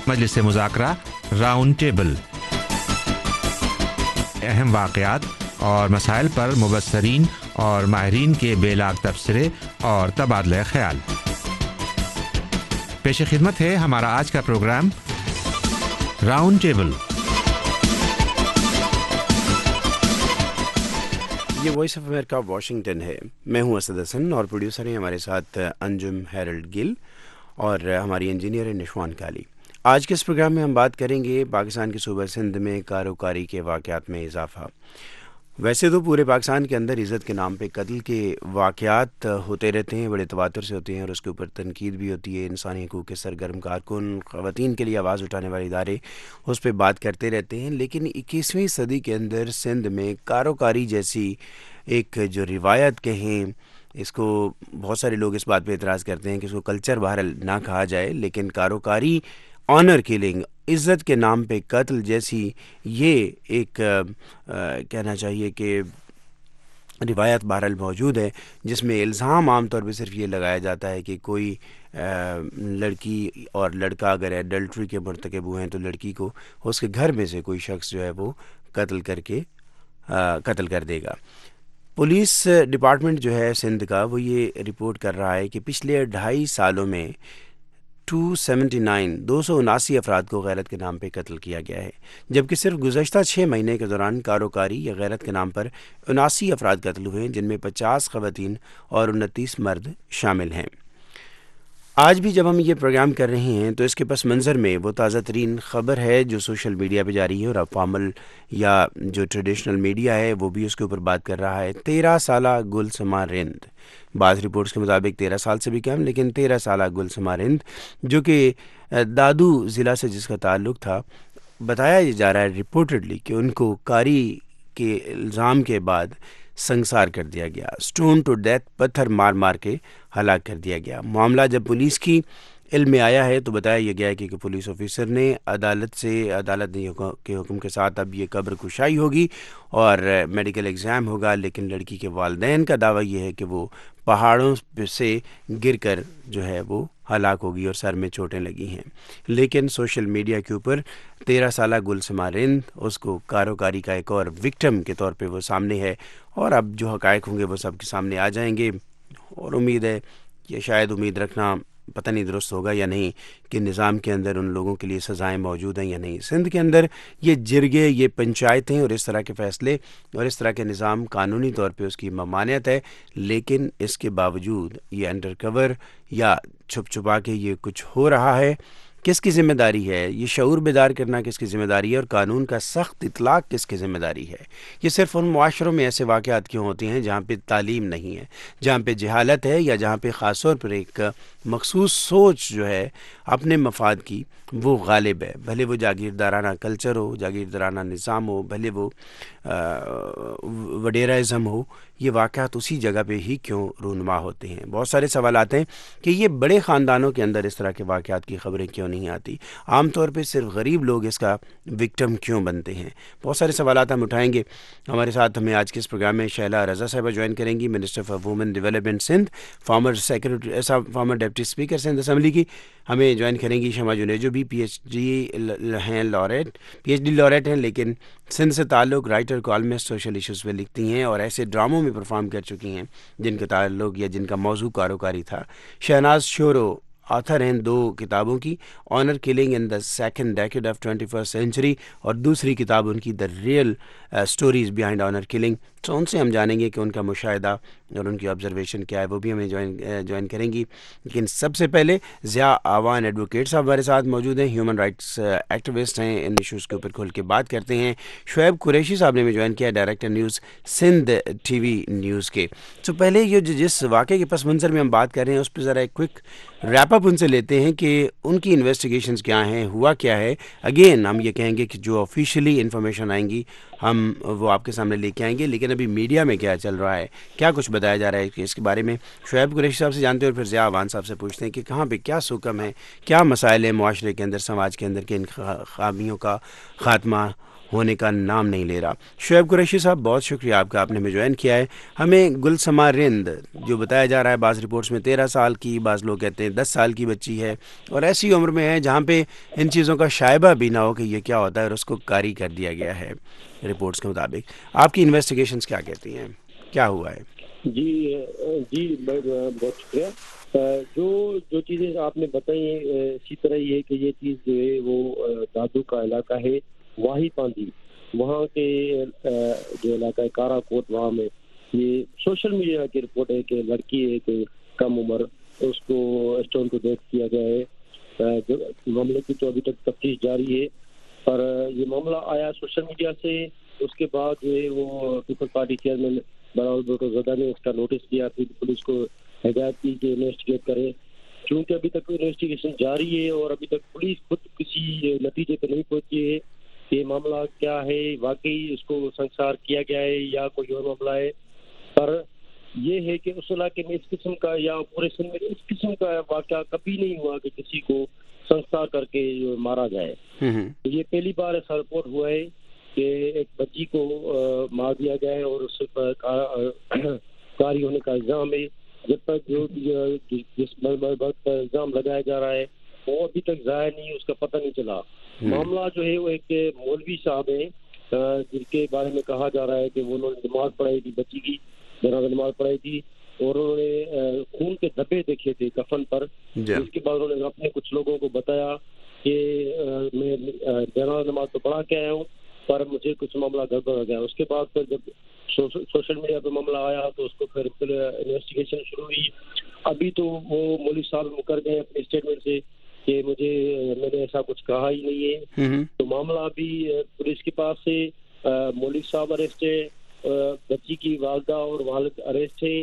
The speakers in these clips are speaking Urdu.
मजलिस मुज़ाकरा राउंड टेबल, अहम वाक़यात और मसाइल पर मुबस्सरीन और माहिरीन के बेलाग तबसरे और तबादला ख्याल। पेश खिदमत है हमारा आज का प्रोग्राम राउंड टेबल। ये वॉइस ऑफ अमेरिका वाशिंगटन है। मैं हूं असद हसन और प्रोड्यूसर हैं हमारे साथ अंजुम हैरल्ड गिल और हमारी इंजीनियर है निशवान काली। आज के इस प्रोग्राम में हम बात करेंगे पाकिस्तान के सूबा सिंध में कारोकारी के वाक़यात में इजाफा। वैसे तो पूरे पाकिस्तान के अंदर इज़्ज़त के नाम पे कत्ल के वाक़यात होते रहते हैं, बड़े तवातुर से होते हैं और उसके ऊपर तनकीद भी होती है। इंसानी हकूक़ के सरगर्म कारकुन, ख़वातीन के लिए आवाज़ उठाने वाले इदारे उस पर बात करते रहते हैं। लेकिन 21वीं सदी के अंदर सिंध में कारोकारी जैसी एक जो रिवायत कहें, इसको बहुत सारे लोग इस बात पे एतराज़ करते हैं कि इसको कल्चर बहरहाल ना कहा जाए, लेकिन कारोकारी, ऑनर किलिंग, इज़्ज़त के नाम पे कत्ल जैसी ये एक कहना चाहिए कि रिवायत बहरहाल मौजूद है, जिसमें इल्ज़ाम आम तौर पे सिर्फ ये लगाया जाता है कि कोई लड़की और लड़का अगर एडल्ट्री के मर्तकब हुए हैं तो लड़की को उसके घर में से कोई शख्स जो है वो कत्ल कर देगा। पुलिस डिपार्टमेंट जो है सिंध का वो ये रिपोर्ट कर रहा है कि पिछले 2.5 सालों में 279 अफराद को गैरत के नाम पे कत्ल किया गया है, जबकि सिर्फ गुज़श्ता 6 महीने के दौरान कारोकारी या गैरत के नाम पर 79 अफराद कत्ल हुए हैं, जिनमें 50 ख़वातीन और 29 मर्द शामिल हैं। आज भी जब हम ये प्रोग्राम कर रहे हैं तो इसके पस मंज़र में वो ताज़ा तरीन ख़बर है जो सोशल मीडिया पे जारी है और अवामल या जो ट्रेडिशनल मीडिया है वो भी उसके ऊपर बात कर रहा है। 13 साला गुलसमा रिंद, बाज़ रिपोर्ट्स के मुताबिक 13 साल से भी कम, लेकिन 13 साला गुलसमा रिंद जो कि दादू ज़िला से जिसका ताल्लुक़ था, बताया जा रहा है रिपोर्टेडली कि उनको कारी के इल्ज़ाम के बाद संसार कर दिया गया, स्टोन टू डेथ, पत्थर मार मार के हलाक कर दिया गया। मामला जब पुलिस की इल्म में आया है तो बताया यह गया है कि पुलिस ऑफिसर ने अदालत के हुक्म के साथ अब ये कब्र कुशाई होगी और मेडिकल एग्ज़ाम होगा, लेकिन लड़की के वालिदैन का दावा यह है कि वो पहाड़ों से गिरकर जो है वो हलाक होगी और सर में चोटें लगी हैं। लेकिन सोशल मीडिया के ऊपर 13 साला गुलसमा रिंद, उसको कारोकारी का एक और विक्टिम के तौर पे वो सामने है और अब जो हक़ाइक़ होंगे वो सबके सामने आ जाएंगे और उम्मीद है कि शायद उम्मीद रखना पता नहीं दुरुस्त होगा या नहीं कि निज़ाम के अंदर उन लोगों के लिए सज़ाएं मौजूद हैं या नहीं। सिंध के अंदर ये जिरगे, ये पंचायतें और इस तरह के फ़ैसले और इस तरह के निज़ाम कानूनी तौर पे उसकी ममानियत है, लेकिन इसके बावजूद ये अंडर कवर या छुप छुपा के ये कुछ हो रहा है। किसकी ज़िम्मेदारी है? ये शऊर बेदार करना किसकी ज़िम्मेदारी है और कानून का सख्त इतलाक़ किसकी ज़िम्मेदारी है? ये सिर्फ़ उन मुआशरों में ऐसे वाक़यात क्यों होते हैं जहाँ पे तालीम नहीं है, जहाँ पे जहालत है या जहाँ पे ख़ास तौर पर एक मखसूस सोच जो है अपने मफाद की वो गालिब है। भले वो जागीरदाराना कल्चर हो, जागीरदाराना निज़ाम हो, भले वो वडेराइज़म हो, ये वाक़यात उसी जगह पे ही क्यों रूनुमा होते हैं? बहुत सारे सवाल आते हैं कि ये बड़े ख़ानदानों के अंदर इस तरह के वाक़यात की ख़बरें क्यों नहीं आती? आम तौर पे सिर्फ गरीब लोग इसका विक्टिम क्यों बनते हैं? बहुत सारे सवालात हम उठाएंगे। हमारे साथ हमें आज के इस प्रोग्राम में शैला रज़ा साहिबा ज्वाइन करेंगी, minister for women development Sindh, former deputy speaker Sindh assembly की। हमें ज्वाइन करेंगी शमा जुनेद जो भी PhD लॉरेट हैं, लेकिन सिंध से ताल्लुक़, राइटर, कॉलमिस्ट, सोशल इश्यूज़ पे लिखती हैं और ऐसे ड्रामों में परफॉर्म कर चुकी हैं जिनका ताल्लुक़ या जिनका मौजू कारोकारी था। शहनाज शोरो ऑथर हैं 2 किताबों की, honour killing in the second decade of 21st century और दूसरी किताब उनकी the real stories behind honour killing. तो उनसे हम जानेंगे कि उनका मुशाहिदा और उनकी ऑब्जर्वेशन क्या है, वो भी हमें ज्वाइन करेंगी। लेकिन सबसे पहले ज़िया आवान एडवोकेट साहब हमारे साथ मौजूद हैं, ह्यूमन राइट्स एक्टिविस्ट हैं, इन इशूज़ के ऊपर खुल के बात करते हैं। शुएब कुरैशी साहब ने हमें ज्वाइन किया, director news Sindh TV news के। तो पहले ये जिस वाक़े के पस मंज़र में हम बात कर रहे हैं उस पर ज़रा एक क्विक रैप अप उनसे लेते हैं कि उनकी इन्वेस्टिगेशंस क्या हैं, हुआ क्या है। अगेन हम ये कहेंगे कि जो ऑफिशियली इन्फॉर्मेशन आएंगी हम वो आपके सामने लेके आएंगे, लेकिन अभी मीडिया में क्या चल रहा है, क्या कुछ बताया जा रहा है कि इसके बारे में शुएब कुरैशी साहब से जानते हैं और फिर ज़िया आवान साहब से पूछते हैं कि कहाँ पे क्या सुकम है, क्या मसाइल है मुआशरे के अंदर, समाज के अंदर के इन खामियों का ख़ात्मा ہونے کا نام نہیں لے رہا۔ شعیب قریشی صاحب، بہت شکریہ آپ کا، آپ نے ہمیں جوائن کیا ہے۔ ہمیں گلسما رند جو بتایا جا رہا ہے بعض رپورٹس میں 13 سال کی، بعض لوگ کہتے ہیں 10 سال کی بچی ہے، اور ایسی عمر میں ہے جہاں پہ ان چیزوں کا شائبہ بھی نہ ہو کہ یہ کیا ہوتا ہے، اور اس کو کاری کر دیا گیا ہے رپورٹس کے مطابق۔ آپ کی انویسٹیگیشنز کیا کہتی ہیں، کیا ہوا ہے؟ جی بہت شکریہ۔ جو چیزیں آپ نے بتائی ہیں اسی طرح یہ ہے کہ یہ چیز جو ہے وہ دادو کا علاقہ ہے، واہی پاندی، وہاں کے جو علاقہ ہے کارا کوٹ، وہاں میں یہ سوشل میڈیا کی رپورٹ ہے کہ لڑکی ہے کہ کم عمر، اس کو اسٹون ٹو ڈیتھ کیا گیا ہے۔ معاملے کی تو ابھی تک تفتیش جاری ہے، پر یہ معاملہ آیا سوشل میڈیا سے۔ اس کے بعد جو ہے وہ people party chairman Bilawal Bhutto زدہ نے اس کا نوٹس دیا، پھر پولیس کو ہدایت کی کہ انویسٹیگیٹ کرے۔ چونکہ ابھی تک انویسٹیگیشن جاری ہے اور ابھی تک پولیس خود کسی نتیجے پہ نہیں پہنچی ہے کہ معاملہ کیا ہے، واقعی اس کو سنسار کیا گیا ہے یا کوئی اور معاملہ ہے۔ پر یہ ہے کہ اس علاقے میں اس قسم کا یا پورے سندھ میں اس قسم کا واقعہ کبھی نہیں ہوا کہ کسی کو سنسار کر کے مارا جائے۔ یہ پہلی بار ایسا رپورٹ ہوا ہے کہ ایک بچی کو مار دیا گیا ہے اور اس پر کاری ہونے کا الزام ہے۔ جب تک جس بات پر الزام لگایا جا رہا ہے وہ ابھی تک ظاہر نہیں، اس کا پتہ نہیں چلا۔ معاملہ جو ہے وہ ایک مولوی صاحب ہیں جن کے بارے میں کہا جا رہا ہے کہ وہ انہوں نے نماز پڑھائی تھی، بچی کی جنازہ نماز پڑھائی تھی، اور انہوں نے خون کے دھبے دیکھے تھے کفن پر۔ اس کے بعد انہوں نے اپنے کچھ لوگوں کو بتایا کہ میں جنازہ نماز تو پڑھا کے آیا ہوں پر مجھے کچھ معاملہ گڑبڑ ہو گیا۔ اس کے بعد پھر جب سوشل میڈیا پہ معاملہ آیا تو اس کو پھر انویسٹیگیشن شروع ہوئی۔ ابھی تو وہ مولوی صاحب مکر گئے اپنے اسٹیٹمنٹ سے کہ میں نے ایسا کچھ کہا ہی نہیں ہے۔ تو معاملہ ابھی پولیس کے پاس سے مولوی صاحب اریسٹ ہے، بچی کی والدہ اور والد اریسٹ ہے۔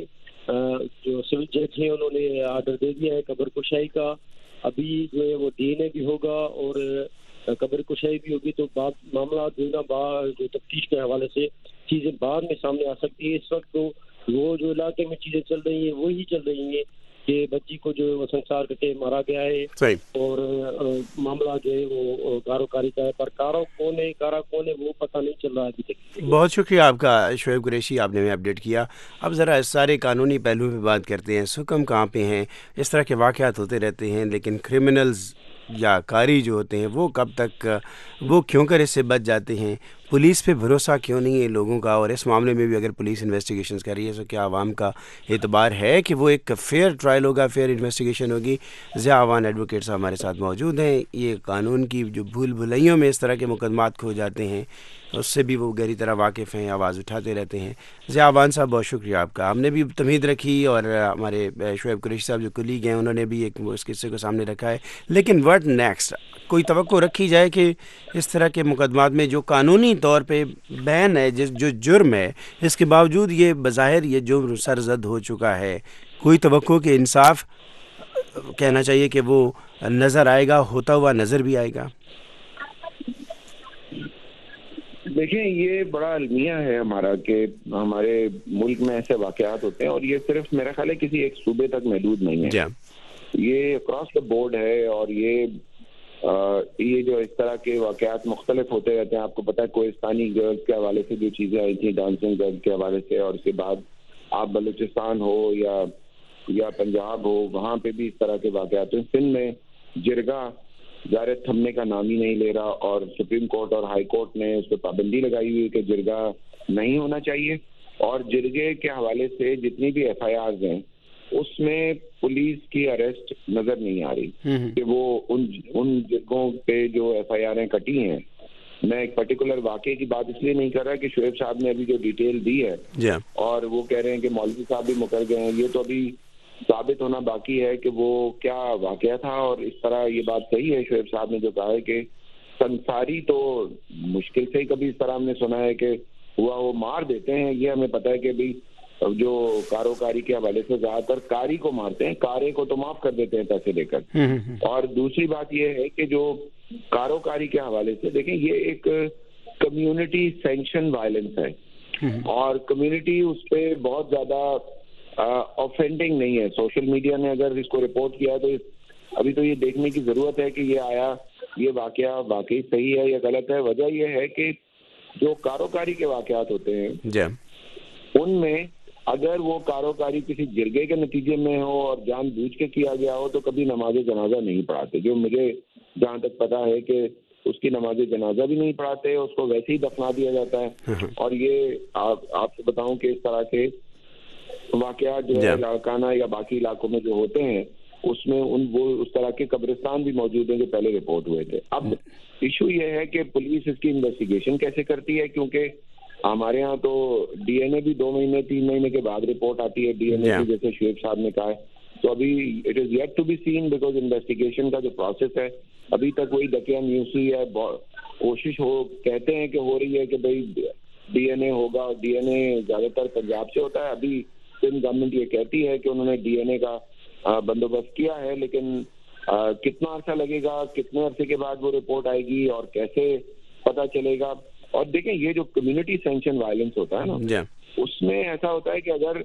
جو سول جج ہیں انہوں نے آرڈر دے دیا ہے قبر کشائی کا۔ ابھی جو ہے وہ ڈی این اے بھی ہوگا اور قبر کشائی بھی ہوگی، تو معاملات جو تفتیش کے حوالے سے چیزیں بعد میں سامنے آ سکتی ہے۔ اس وقت تو وہ جو علاقے میں چیزیں چل رہی ہیں وہی چل رہی ہیں کہ بچی کو جو ہے وہ سنسار کر کے مارا گیا ہے، اور معاملہ جو ہے وہ کاروکاری کا ہے، پر کارا کون ہے وہ پتہ نہیں چل رہا ابھی تک۔ بہت شکریہ آپ کا شعیب قریشی، آپ نے ہمیں اپڈیٹ کیا۔ اب ذرا اس سارے قانونی پہلو پہ بات کرتے ہیں۔ حکم کہاں پہ ہیں؟ اس طرح کے واقعات ہوتے رہتے ہیں، لیکن کریمنلز یا کاری جو ہوتے ہیں وہ کب تک، وہ کیوں کر اس سے بچ جاتے ہیں؟ پولیس پہ بھروسہ کیوں نہیں ہے لوگوں کا؟ اور اس معاملے میں بھی اگر پولیس انویسٹیگیشنز کر رہی ہے تو کیا عوام کا اعتبار ہے کہ وہ ایک فیئر ٹرائل ہوگا، فیئر انویسٹیگیشن ہوگی؟ ضیاء عوان ایڈوکیٹ صاحب ہمارے ساتھ موجود ہیں۔ یہ قانون کی جو بھول بھلائیوں میں اس طرح کے مقدمات کھو جاتے ہیں اس سے بھی وہ گہری طرح واقف ہیں، آواز اٹھاتے رہتے ہیں۔ ضیاء عوان صاحب، بہت شکریہ آپ کا، ہم نے بھی تمہید رکھی اور ہمارے شعیب قریشی صاحب جو کلیگ ہیں انہوں نے بھی ایک اس قصے کو سامنے رکھا ہے۔ لیکن واٹ نیکسٹ؟ کوئی توقع رکھی جائے کہ اس طرح کے مقدمات میں جو قانونی طور پہ بین ہے، جو جرم ہے، اس کے باوجود یہ بظاہر یہ جرم سرزد ہو چکا ہے، کوئی توقع کہ انصاف کہنا چاہیے کہ وہ نظر آئے گا، ہوتا ہوا نظر بھی آئے گا؟ دیکھیں، یہ بڑا المیہ ہے ہمارا کہ ہمارے ملک میں ایسے واقعات ہوتے ہیں، اور یہ صرف میرا خیال ہے کسی ایک صوبے تک محدود نہیں ہے، یہ اکراس دا بورڈ ہے، اور یہ جو اس طرح کے واقعات مختلف ہوتے رہتے ہیں۔ آپ کو پتہ ہے کوہستانی گرلز کے حوالے سے جو چیزیں آئی تھیں، ڈانسنگ گرلز کے حوالے سے، اور اس کے بعد آپ بلوچستان ہو یا پنجاب ہو، وہاں پہ بھی اس طرح کے واقعات ہیں۔ سندھ میں جرگہ ظاہر تھمنے کا نام ہی نہیں لے رہا، اور سپریم کورٹ اور ہائی کورٹ نے اس پہ پابندی لگائی ہوئی کہ جرگہ نہیں ہونا چاہیے، اور جرگے کے حوالے سے جتنی بھی ایف آئی آرز ہیں اس میں پولیس کی اریسٹ نظر نہیں آ رہی کہ وہ ان جرگوں پہ جو ایف آئی آریں کٹی ہیں۔ میں ایک پرٹیکولر واقعے کی بات اس لیے نہیں کر رہا کہ شعیب صاحب نے ابھی جو ڈیٹیل دی ہے اور وہ کہہ رہے ہیں کہ مولوی صاحب بھی مکر گئے ہیں، یہ تو ابھی ثابت ہونا باقی ہے کہ وہ کیا واقعہ تھا۔ اور اس طرح یہ بات صحیح ہے شعیب صاحب نے جو کہا ہے کہ سنساری تو مشکل سے ہی کبھی اس طرح ہم نے سنا ہے کہ ہوا، وہ مار دیتے ہیں، یہ ہمیں پتہ ہے کہ بھی جو کاروکاری کے حوالے سے زیادہ تر کاری کو مارتے ہیں، کارے کو تو معاف کر دیتے ہیں پیسے دے کر۔ اور دوسری بات یہ ہے کہ جو کاروکاری کے حوالے سے دیکھیں، یہ ایک کمیونٹی سینکشن وائلنس ہے، اور کمیونٹی اس پہ بہت زیادہ آفینڈنگ نہیں ہے۔ سوشل میڈیا نے اگر اس کو رپورٹ کیا تو ابھی تو یہ دیکھنے کی ضرورت ہے کہ یہ واقعہ واقعی صحیح ہے یا غلط ہے۔ وجہ یہ ہے کہ جو کاروکاری کے واقعات ہوتے ہیں ان میں اگر وہ کاروکاری کسی جرگے کے نتیجے میں ہو اور جان بوجھ کے کیا گیا ہو تو کبھی نماز جنازہ نہیں پڑھاتے. جو مجھے جہاں تک پتا ہے کہ اس کی نماز جنازہ بھی نہیں پڑھاتے, اس کو ویسے ہی دفنا دیا جاتا ہے. اور یہ آپ سے بتاؤں کہ اس طرح کے واقعات جو ہے لاڑکانہ یا باقی علاقوں میں جو ہوتے ہیں اس میں وہ اس طرح کے قبرستان بھی موجود ہیں جو پہلے رپورٹ ہوئے تھے. اب ایشو یہ ہے کہ پولیس اس کی انویسٹیگیشن کیسے کرتی ہے, کیونکہ ہمارے ہاں تو ڈی این اے بھی 2 مہینے 3 مہینے کے بعد رپورٹ آتی ہے ڈی این اے کی, جیسے شعیب صاحب نے کہا ہے. تو ابھی it is yet to be seen because investigation کا جو پروسیس ہے ابھی تک وہی ڈکیا نیوز ہوئی ہے. کوشش کہتے ہیں کہ ہو رہی ہے کہ بھائی ڈی این اے ہوگا. ڈی این اے زیادہ تر پنجاب سے ہوتا ہے. ابھی سندھ گورنمنٹ یہ کہتی ہے کہ انہوں نے ڈی این اے کا بندوبست کیا ہے, لیکن کتنا عرصہ لگے گا, کتنے عرصے کے بعد وہ رپورٹ آئے گی اور کیسے پتہ چلے گا. اور دیکھیں یہ جو کمیونٹی سینکشن وائلنس ہوتا ہے نا, اس میں ایسا ہوتا ہے کہ اگر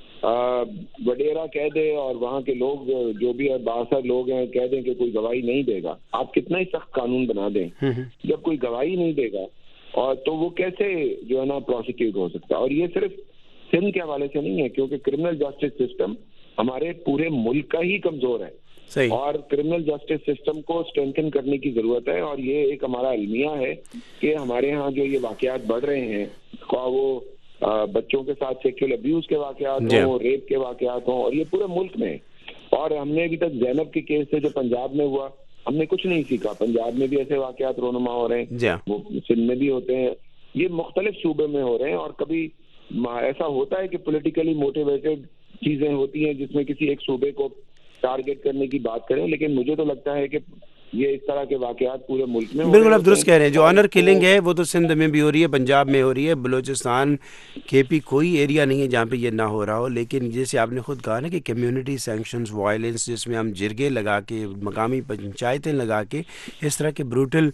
وڈیرا کہہ دے اور وہاں کے لوگ جو بھی بااثر لوگ ہیں کہہ دیں کہ کوئی گواہی نہیں دے گا, آپ کتنا ہی سخت قانون بنا دیں, جب کوئی گواہی نہیں دے گا اور تو وہ کیسے جو ہے نا پروسیکیوٹ ہو سکتا ہے. اور یہ صرف سندھ کے حوالے سے نہیں ہے, کیونکہ کرمنل جسٹس سسٹم ہمارے پورے ملک کا ہی کمزور ہے اور کرمنل جسٹس سسٹم کو اسٹرینتھن کرنے کی ضرورت ہے. اور یہ ایک ہمارا المیہ ہے کہ ہمارے ہاں جو یہ واقعات بڑھ رہے ہیں, خواہ وہ بچوں کے ساتھ سیکشل ابیوز کے واقعات ہوں, ریپ کے واقعات ہوں, اور یہ پورے ملک میں. اور ہم نے ابھی تک زینب کے کیس سے جو پنجاب میں ہوا ہم نے کچھ نہیں سیکھا. پنجاب میں بھی ایسے واقعات رونما ہو رہے ہیں, وہ سندھ میں بھی ہوتے ہیں, یہ مختلف صوبے میں ہو رہے ہیں. اور کبھی ایسا ہوتا ہے کہ پولیٹیکلی موٹیویٹڈ چیزیں ہوتی ہیں جس میں کسی ایک صوبے کو ٹارگیٹ کرنے کی بات کریں, لیکن مجھے تو لگتا ہے کہ یہ اس طرح کے واقعات پورے ملک میں بالکل آپ درست کہہ رہے ہیں. جو آنر کلنگ ہے وہ تو سندھ میں بھی ہو رہی ہے, پنجاب میں ہو رہی ہے, بلوچستان کے بھی کوئی ایریا نہیں ہے جہاں پہ یہ نہ ہو رہا ہو. لیکن جیسے آپ نے خود کہا نا کہ کمیونٹی سینکشنز وائلنس, جس میں ہم جرگے لگا کے مقامی پنچایتیں لگا کے اس طرح کے بروٹل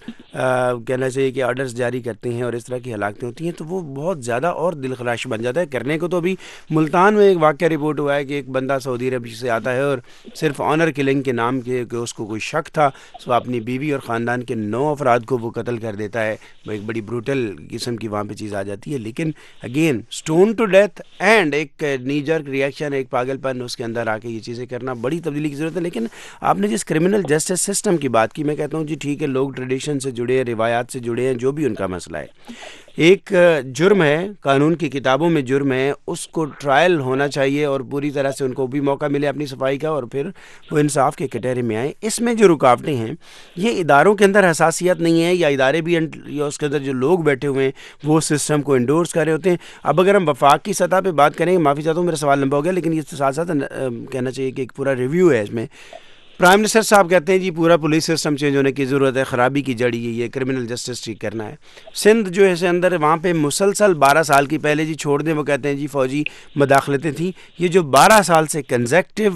کہنا چاہیے کہ آرڈرز جاری کرتے ہیں اور اس طرح کی ہلاکتیں ہوتی ہیں, تو وہ بہت زیادہ اور دل خراش بن جاتا ہے کرنے کو. تو ابھی ملتان میں ایک واقعہ رپورٹ ہوا ہے کہ ایک بندہ سعودی عرب سے آتا ہے اور صرف آنر کلنگ کے نام کے کہ اس کو کوئی شک تھا, سو اپنی بیوی اور خاندان کے 9 افراد کو وہ قتل کر دیتا ہے. وہ ایک بڑی بروٹل قسم کی وہاں پہ چیز آ جاتی ہے. لیکن again stone to death and ایک نی جرک ریئیکشن, ایک پاگل پن اس کے اندر آ کے یہ چیزیں کرنا, بڑی تبدیلی کی ضرورت ہے. لیکن آپ نے جس کرمنل جسٹس سسٹم کی بات کی, میں کہتا ہوں جی ٹھیک ہے, لوگ ٹریڈیشن سے جڑے ہیں, روایات سے جڑے ہیں, جو بھی ان کا مسئلہ ہے, ایک جرم ہے, قانون کی کتابوں میں جرم ہے, اس کو ٹرائل ہونا چاہیے اور پوری طرح سے ان کو بھی موقع ملے اپنی صفائی کا اور پھر وہ انصاف کے کٹہرے میں آئیں. اس میں جو رکاوٹیں ہیں یہ اداروں کے اندر حساسیت نہیں ہے, یا ادارے بھی یا اس کے اندر جو لوگ بیٹھے ہوئے ہیں وہ سسٹم کو انڈورس کر رہے ہوتے ہیں. اب اگر ہم وفاق کی سطح پہ بات کریں, معافی چاہتا ہوں میرا سوال لمبا ہو گیا, لیکن یہ ساتھ ساتھ کہنا چاہیے کہ ایک پورا ریویو ہے اس میں. پرائم منسٹر صاحب کہتے ہیں جی پورا پولیس سسٹم چینج ہونے کی ضرورت ہے, خرابی کی جڑ یہ کرمنل جسٹس ٹھیک کرنا ہے. سندھ جو ہے اندر وہاں پہ مسلسل 12 سال کی, پہلے جی چھوڑ دیں, وہ کہتے ہیں جی فوجی مداخلتیں تھیں, یہ جو 12 سال سے کنزیکٹیو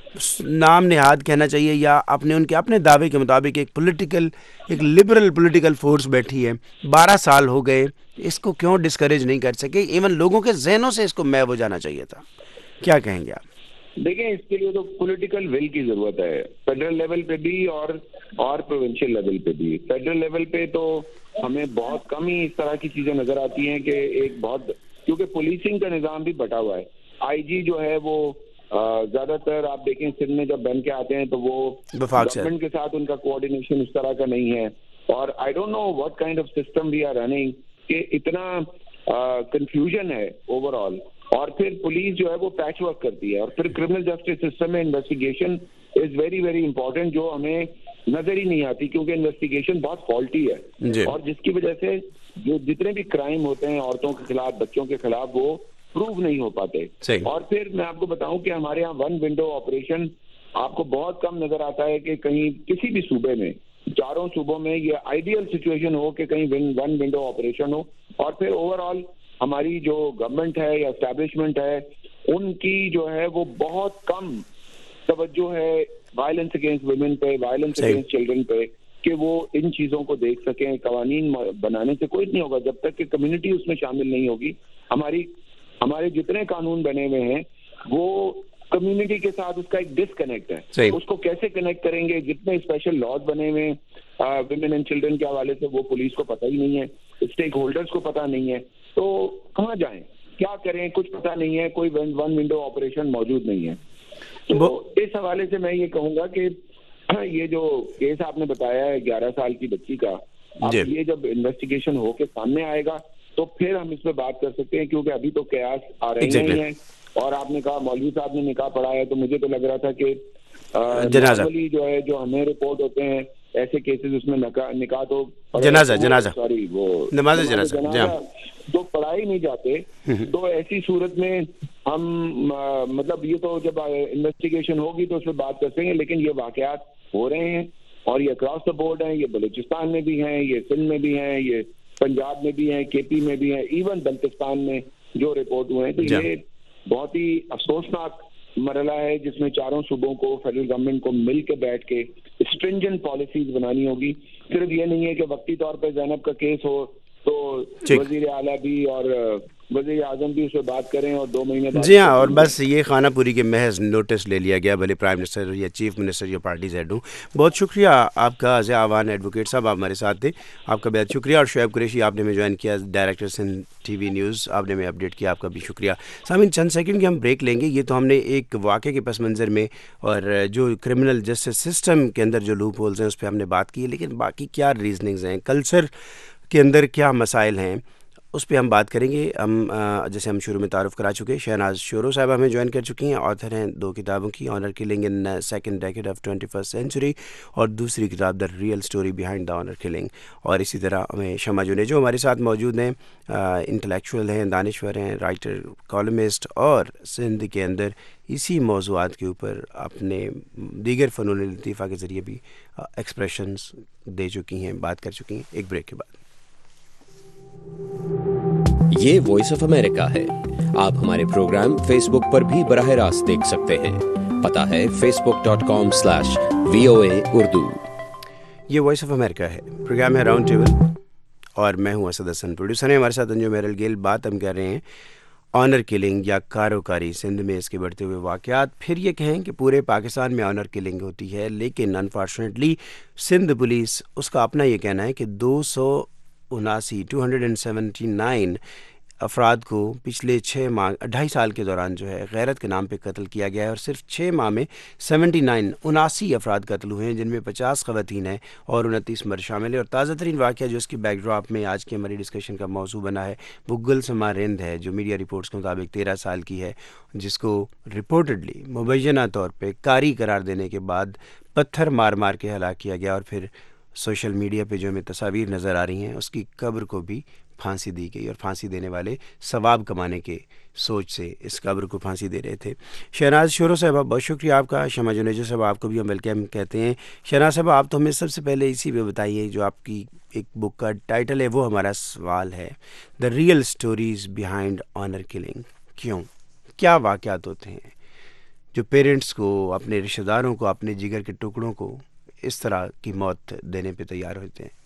نام نہاد کہنا چاہیے یا ان کے اپنے دعوے کے مطابق ایک لبرل پولیٹیکل فورس بیٹھی ہے, 12 سال ہو گئے, اس کو کیوں ڈسکریج نہیں کر سکے؟ ایون لوگوں کے ذہنوں سے اس کو محو ہو جانا چاہیے تھا. کیا کہیں گے آپ؟ دیکھیں اس کے لیے تو پولیٹیکل ول کی ضرورت ہے, فیڈرل لیول پہ بھی اور پروونشل لیول پہ بھی. فیڈرل لیول پہ تو ہمیں بہت کم ہی اس طرح کی چیزیں نظر آتی ہیں کہ ایک بہت, کیونکہ پولیسنگ کا نظام بھی بٹا ہوا ہے. آئی جی جو ہے وہ زیادہ تر آپ دیکھیں سندھ میں جب بن کے آتے ہیں تو وہ گورنمنٹ کے ساتھ ان کا کوآرڈینیشن اس طرح کا نہیں ہے. اور I don't know what kind of system we are running کہ اتنا کنفیوژن ہے اوور آل. اور پھر پولیس جو ہے وہ پیچ ورک کرتی ہے. اور پھر کرمنل جسٹس سسٹم میں investigation is very very important, جو ہمیں نظر ہی نہیں آتی کیونکہ انویسٹیگیشن بہت فالٹی ہے, اور جس کی وجہ سے جو جتنے بھی کرائم ہوتے ہیں عورتوں کے خلاف, بچوں کے خلاف, وہ پروو نہیں ہو پاتے. اور پھر میں آپ کو بتاؤں کہ ہمارے یہاں 1 ونڈو آپریشن آپ کو بہت کم نظر آتا ہے کہ کہیں کسی بھی صوبے میں, 4 صوبوں میں یہ آئیڈیل سچویشن ہو کہ کہیں 1 ونڈو آپریشن ہو. اور پھر اوور آل ہماری جو گورنمنٹ ہے یا اسٹیبلشمنٹ ہے ان کی جو ہے وہ بہت کم توجہ ہے وائلنس اگینسٹ ویمن پہ, وائلنس اگینسٹ چلڈرن پہ, کہ وہ ان چیزوں کو دیکھ سکیں. قوانین بنانے سے کوئی نہیں ہوگا جب تک کہ کمیونٹی اس میں شامل نہیں ہوگی. ہمارے جتنے قانون بنے ہوئے ہیں وہ کمیونٹی کے ساتھ اس کا ایک ڈسکنیکٹ ہے. اس کو کیسے کنیکٹ کریں گے؟ جتنے اسپیشل لاز بنے ہوئے ویمن اینڈ چلڈرن کے حوالے سے وہ پولیس کو پتہ ہی نہیں ہے. اسٹیک ہولڈرز کو پتہ نہیں ہے تو کہاں جائیں, کیا کریں, کچھ پتہ نہیں ہے, کوئی ون ونڈو آپریشن موجود نہیں ہے. تو اس حوالے سے میں یہ کہوں گا کہ یہ جو کیس آپ نے بتایا ہے 11 سال کی بچی کا, اب یہ جب انویسٹیگیشن ہو کے سامنے آئے گا تو پھر ہم اس پہ بات کر سکتے ہیں, کیونکہ ابھی تو قیاس آ رہے ہیں. اور آپ نے کہا مولوی صاحب نے نکاح پڑھا ہے, تو مجھے تو لگ رہا تھا کہ نارملی جو ہے جو ہمیں رپورٹ ہوتے ہیں ایسے کیسز اس میں نکاح تو جنازہ سوری وہ نماز جنازہ تو پڑھائی نہیں جاتے. تو ایسی صورت میں ہم مطلب یہ تو جب انویسٹیگیشن ہوگی تو اس پہ بات کر سکیں گے, لیکن یہ واقعات ہو رہے ہیں اور یہ اکراس دا بورڈ ہیں, یہ بلوچستان میں بھی ہیں, یہ سندھ میں بھی ہیں, یہ پنجاب میں بھی ہیں, کے پی میں بھی ہیں, ایون بلتستان میں جو رپورٹ ہوئے ہیں. تو یہ بہت ہی افسوسناک مرحلہ ہے جس میں چاروں صوبوں کو فیڈرل گورنمنٹ کو مل کے بیٹھ کے اسٹرنجنٹ پالیسیز بنانی ہوگی. صرف یہ نہیں ہے کہ وقتی طور پہ زینب کا کیس ہو تو وزیر اعلیٰ بھی اور وزیر اعظم بھی اس پہ بات کریں اور 2 مہینے بعد جی ہاں, اور بس یہ خانہ پوری کے محض نوٹس لے لیا گیا, بھلے پرائم منسٹر یا چیف منسٹر یا پارٹیز ہیڈ ہوں. بہت شکریہ آپ کا ضیاء اعوان ایڈوکیٹ صاحب, آپ ہمارے ساتھ تھے, آپ کا بہت شکریہ. اور شعیب قریشی آپ نے ہمیں جوائن کیا, director Sindh TV news, آپ نے ہمیں اپڈیٹ کیا, آپ کا بھی شکریہ. سامعین چند سیکنڈ کی ہم بریک لیں گے. یہ تو ہم نے ایک واقعے کے پس منظر میں اور جو کرمنل جسٹس سسٹم کے اندر جو لوپ ہولز ہیں اس پہ ہم نے بات کی ہے, لیکن باقی کیا ریزننگز ہیں, کلچر کے اندر کیا مسائل ہیں, اس پہ ہم بات کریں گے. ہم جیسے ہم شروع میں تعارف کرا چکے, شہناز شورو صاحبہ ہمیں جوائن کر چکی ہیں, آتھر ہیں 2 کتابوں کی, honour killing in second decade of 21st century, اور دوسری کتاب the real story behind the honour killing. اور اسی طرح ہمیں شمع جنید جو ہمارے ساتھ موجود ہیں, انٹلیکچوئل ہیں, دانشور ہیں, رائٹر, کالمسٹ, اور سندھ کے اندر اسی موضوعات کے اوپر اپنے دیگر فنون لطیفہ کے ذریعے بھی ایکسپریشنز دے چکی ہیں, بات کر چکی ہیں. ایک بریک کے بعد. یہ وائس آف امریکہ ہے. آپ ہمارے پروگرام فیس بک پر بھی براہ راست دیکھ سکتے ہیں. پتہ ہے facebook.com/VOA اردو. یہ وائس آف امریکہ ہے, پروگرام ہے راؤنڈ ٹیبل, اور میں ہوں اسد حسن. پروڈیوسر ہیں ہمارے ساتھ انجو میرل گیل. بات ہم کر رہے ہیں آنر کلنگ یا کاروکاری سندھ میں, اس کے بڑھتے ہوئے واقعات. پھر یہ کہیں کہ پورے پاکستان میں آنر کلنگ ہوتی ہے, لیکن انفارچونیٹلی سندھ پولیس, اس کا اپنا یہ کہنا ہے کہ 279 افراد کو پچھلے 2.5 سال کے دوران جو ہے غیرت کے نام پہ قتل کیا گیا ہے, اور صرف 6 ماہ میں 79 افراد قتل ہوئے ہیں, جن میں 50 خواتین ہیں اور 29 مرد شامل ہیں. اور تازہ ترین واقعہ جو اس کی بیک ڈراپ میں آج کی ہماری ڈسکشن کا موضوع بنا ہے وہ گلسما رند ہے, جو میڈیا رپورٹس کے مطابق 13 سال کی ہے, جس کو رپورٹڈلی مبینہ طور پہ کاری قرار دینے کے بعد پتھر مار مار کے ہلاک کیا گیا, اور پھر سوشل میڈیا پہ جو ہمیں تصاویر نظر آ رہی ہیں اس کی قبر کو بھی پھانسی دی گئی, اور پھانسی دینے والے ثواب کمانے کے سوچ سے اس قبر کو پھانسی دے رہے تھے. شہناز شورو صاحبہ بہت شکریہ آپ کا. شمع جنید صاحب آپ کو بھی ہم ویلکم کہتے ہیں. شہناز صاحبہ آپ تو ہمیں سب سے پہلے اسی پہ بتائیے, جو آپ کی ایک بک کا ٹائٹل ہے وہ ہمارا سوال ہے, the real stories behind honour killing. کیوں, کیا واقعات ہوتے ہیں جو پیرنٹس کو, اپنے رشتہ داروں کو, اپنے جگر کے ٹکڑوں کو اس طرح کی موت دینے پہ تیار ہوتے ہیں؟